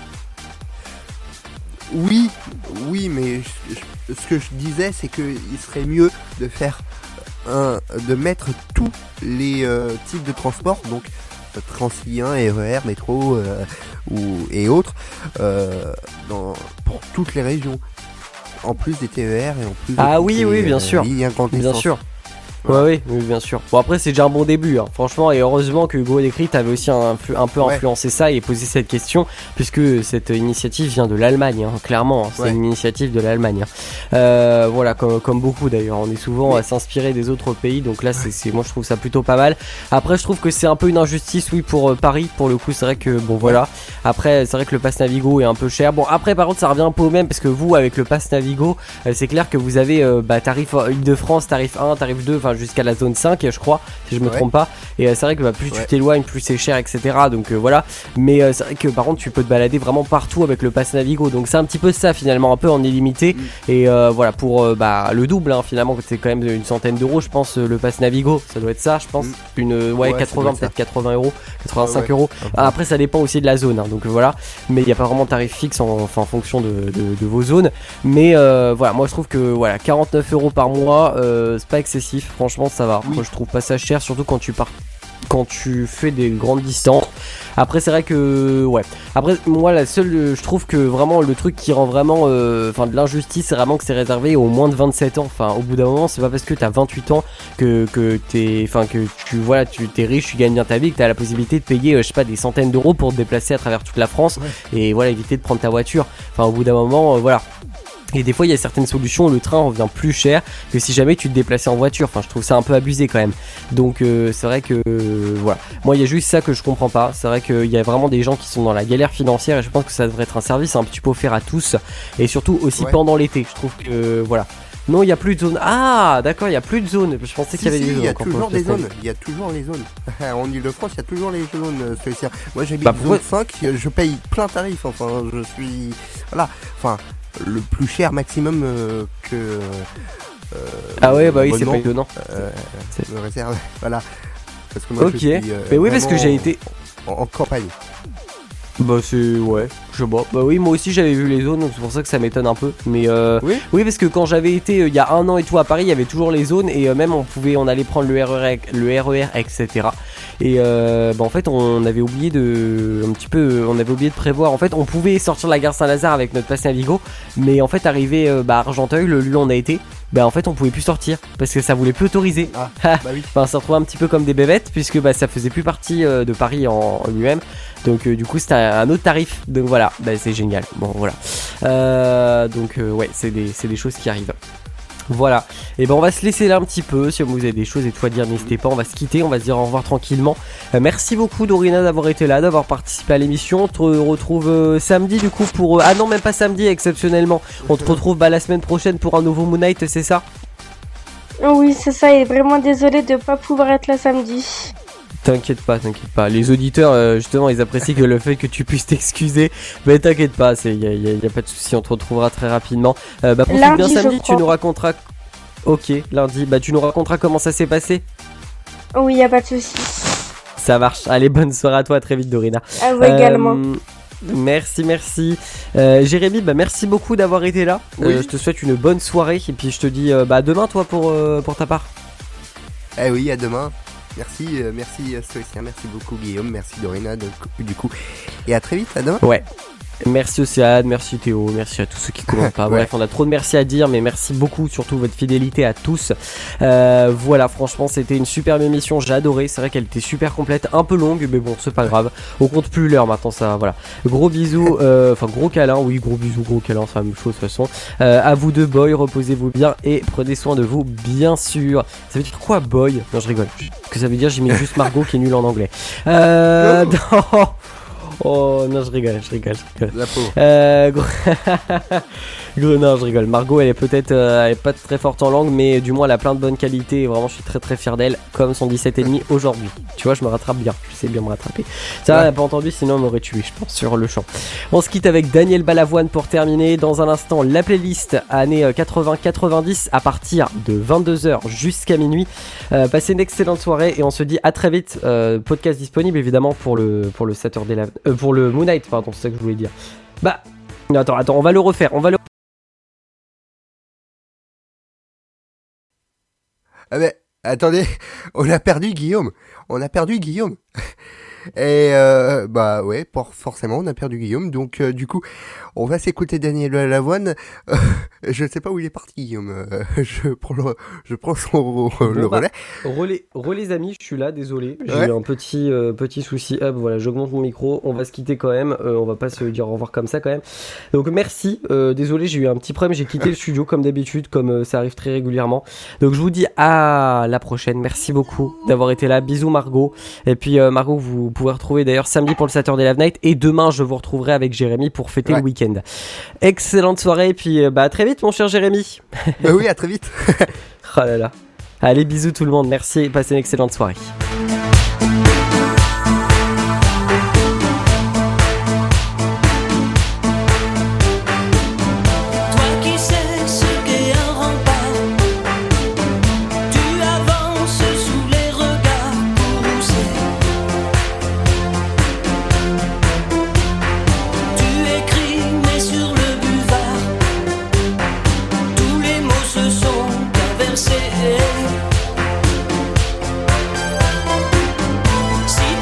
Oui, mais ce que je disais c'est qu'il serait mieux de faire de mettre tous les types de transports, donc Transilien, RER, métro et autres pour toutes les régions. En plus des TER et en plus des bien sûr. Lignes à grande distance. Bien sûr. Ouais, oui, bien sûr. Bon après c'est déjà un bon début, hein. Franchement, et heureusement que Hugo Décrypte t'avait aussi un peu influencé ça et posé cette question, puisque cette initiative vient de l'Allemagne, hein, clairement. C'est une initiative de l'Allemagne. Hein. Voilà, comme beaucoup d'ailleurs. On est souvent à s'inspirer des autres pays, donc là moi je trouve ça plutôt pas mal. Après je trouve que c'est un peu une injustice, pour Paris. Pour le coup c'est vrai que voilà. Après c'est vrai que le Pass Navigo est un peu cher. Bon après par contre ça revient un peu au même, parce que vous avec le Pass Navigo, c'est clair que vous avez tarif Île-de-France, tarif 1, tarif 2, jusqu'à la zone 5 je crois, si je me trompe pas, et c'est vrai que plus tu t'éloignes, plus c'est cher, etc. Donc voilà, mais c'est vrai que par contre tu peux te balader vraiment partout avec le Pass Navigo, donc c'est un petit peu ça finalement, un peu en illimité. Et voilà, pour le double, hein, finalement c'est quand même une centaine d'euros je pense, le Pass Navigo, ça doit être ça je pense, 80, peut-être 80 €, 85 €. Après ça dépend aussi de la zone, hein, donc voilà, mais il n'y a pas vraiment de tarif fixe en fonction de vos zones, mais voilà, moi je trouve que 49 € par mois, c'est pas excessif, franchement ça va. Moi je trouve pas ça cher, surtout quand tu fais des grandes distances. Après c'est vrai que après moi je trouve que vraiment le truc qui rend vraiment de l'injustice, c'est vraiment que c'est réservé aux moins de 27 ans. Enfin au bout d'un moment c'est pas parce que t'as 28 ans que t'es riche, tu gagnes bien ta vie, que t'as la possibilité de payer des centaines d'euros pour te déplacer à travers toute la France et éviter de prendre ta voiture. Enfin au bout d'un moment Et des fois il y a certaines solutions où le train revient plus cher que si jamais tu te déplaçais en voiture. Enfin je trouve ça un peu abusé quand même. Donc c'est vrai que voilà. Moi il y a juste ça que je comprends pas. C'est vrai qu'il y a vraiment des gens qui sont dans la galère financière, et je pense que ça devrait être un service un petit peu offert à tous. Et surtout aussi pendant l'été. Je trouve que voilà. Non, il n'y a plus de zone. Ah, d'accord, il n'y a plus de zone. Je pensais qu'il y avait des zones. Il y a toujours des zones. Il y a toujours les zones. En Ile-de-France, il y a toujours les zones spéciales. Moi, j'habite zone 5, je paye plein tarif. Enfin, je suis. Voilà. Enfin, le plus cher maximum que. C'est pas étonnant. Le réserve. Voilà. Parce que moi, je suis. Mais oui, parce que j'ai été. En campagne. Bah c'est je sais pas. Bah oui, moi aussi j'avais vu les zones, donc c'est pour ça que ça m'étonne un peu. Mais oui, parce que quand j'avais été il y a un an et tout à Paris, il y avait toujours les zones, et même on allait prendre le RER, etc. Et en fait on avait oublié de prévoir. En fait on pouvait sortir de la gare Saint-Lazare avec notre Pass Navigo, mais en fait arrivé à Argenteuil, le lieu où on a été, en fait on pouvait plus sortir parce que ça voulait plus autoriser. On s'est retrouvé un petit peu comme des bébêtes, puisque ça faisait plus partie de Paris en lui-même. Donc du coup c'était un autre tarif. Donc voilà, c'est génial. Bon voilà. C'est des choses qui arrivent. Voilà, et ben on va se laisser là un petit peu. Si vous avez des choses et tout à dire, n'hésitez pas, on va se quitter, on va se dire au revoir tranquillement. Merci beaucoup Dorina d'avoir été là, d'avoir participé à l'émission. On te retrouve samedi du coup pour... Ah non, même pas samedi exceptionnellement. On te retrouve la semaine prochaine pour un nouveau Moon Knight, c'est ça? Oui, c'est ça, et vraiment désolé de pas pouvoir être là samedi. T'inquiète pas. Les auditeurs, justement, ils apprécient que le fait que tu puisses t'excuser. Mais t'inquiète pas, y a pas de souci, on te retrouvera très rapidement. Profite Lundi, bien samedi, je tu nous crois. raconteras. Ok, lundi, tu nous raconteras comment ça s'est passé. Oui, y a pas de souci. Ça marche. Allez, bonne soirée à toi, à très vite, Dorina. À vous également. Merci. Jérémy, merci beaucoup d'avoir été là. Oui. Je te souhaite une bonne soirée et puis je te dis à demain, toi, pour ta part. Eh oui, à demain. Merci Stoïcien, merci beaucoup Guillaume, merci Dorina du coup. Et à très vite, à demain. Ouais. Merci Océane, merci Théo, merci à tous ceux qui commentent pas. Ouais. Bref, on a trop de merci à dire, mais merci beaucoup, surtout votre fidélité à tous. Voilà, franchement, c'était une superbe émission, j'ai adoré. C'est vrai qu'elle était super complète, un peu longue, mais bon, c'est pas grave. On compte plus l'heure maintenant, ça, voilà. Gros bisous, gros câlin, oui, gros bisous, gros câlin, c'est la même chose de toute façon. À vous deux, boys, reposez-vous bien et prenez soin de vous, bien sûr. Ça veut dire quoi, boy? Non, je rigole. Que ça veut dire, j'ai mis juste Margot qui est nulle en anglais. Non. Oh non, je rigole. La pauvre. Non, je rigole. Margot, elle est peut-être elle est pas très forte en langue, mais du moins elle a plein de bonnes qualités et vraiment je suis très très fier d'elle, comme son 17,5 aujourd'hui. Tu vois, je me rattrape bien, je sais bien me rattraper. Ça, elle n'a pas entendu, sinon elle m'aurait tué, je pense, sur le champ. On se quitte avec Daniel Balavoine pour terminer. Dans un instant, la playlist années 80-90 à partir de 22h jusqu'à minuit. Passez une excellente soirée et on se dit à très vite. Podcast disponible évidemment pour le Saturday Live, pour le Moon Knight, pardon, c'est ça que je voulais dire. Attends, on va le refaire. Ah mais attendez, on a perdu Guillaume. Et ouais, forcément on a perdu Guillaume. Donc du coup, on va s'écouter Daniel Balavoine. Je sais pas où il est parti Guillaume. Je prends le relais. Relais amis, je suis là, désolé. J'ai eu un petit souci. Hop, voilà, j'augmente mon micro. On va se quitter quand même. On va pas se dire au revoir comme ça quand même. Donc merci. Désolé, j'ai eu un petit problème. J'ai quitté le studio comme d'habitude, comme ça arrive très régulièrement. Donc je vous dis à la prochaine. Merci beaucoup d'avoir été là. Bisous Margot. Et puis Margot, vous pouvez retrouver d'ailleurs samedi pour le Saturday Live Night. Et demain, je vous retrouverai avec Jérémy pour fêter le week-end. Excellente soirée. Et puis à très vite, mon cher Jérémy. Oui, à très vite. Oh là là. Allez, bisous tout le monde. Merci et passez une excellente soirée. Toi qui sais ce qu'est un rempart, tu avances sous les regards courroucés. Tu écris mais sur le buvard, tous les mots se sont inversés. Si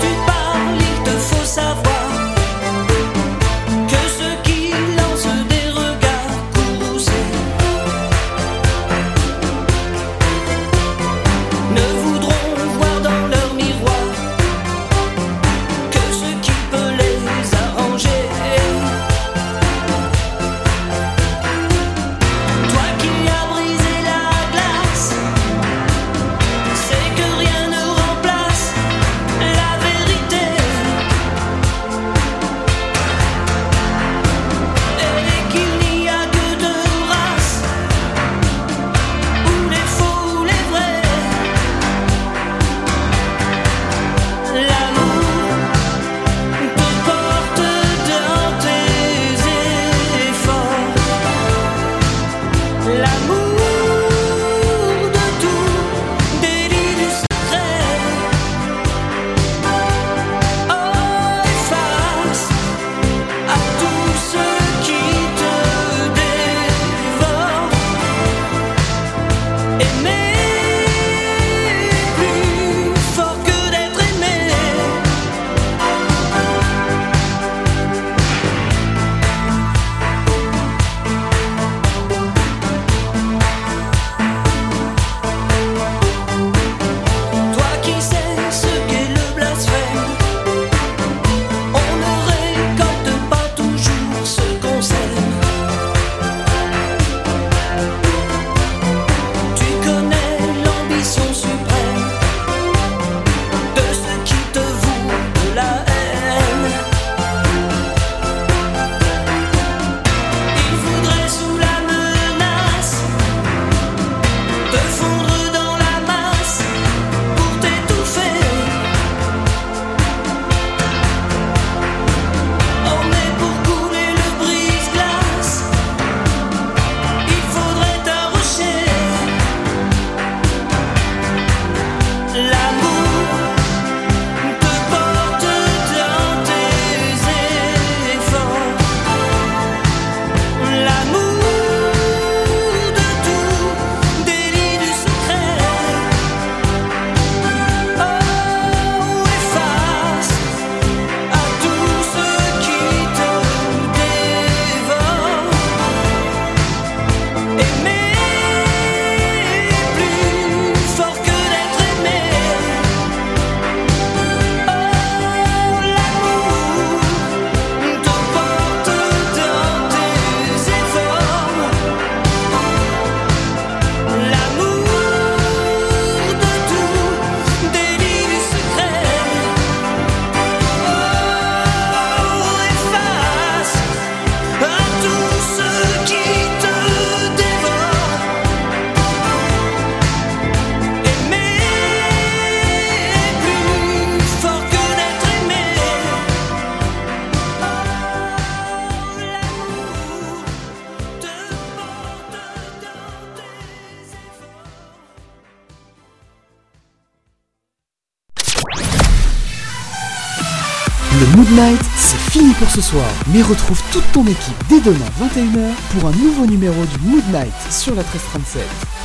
Le Mood Night, c'est fini pour ce soir. Mais retrouve toute ton équipe dès demain 21h pour un nouveau numéro du Mood Night sur la 1337.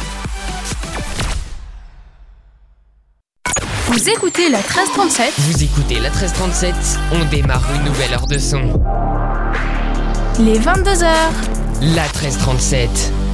Vous écoutez la 1337. Vous écoutez la 1337, on démarre une nouvelle heure de son. Les 22h. La 1337.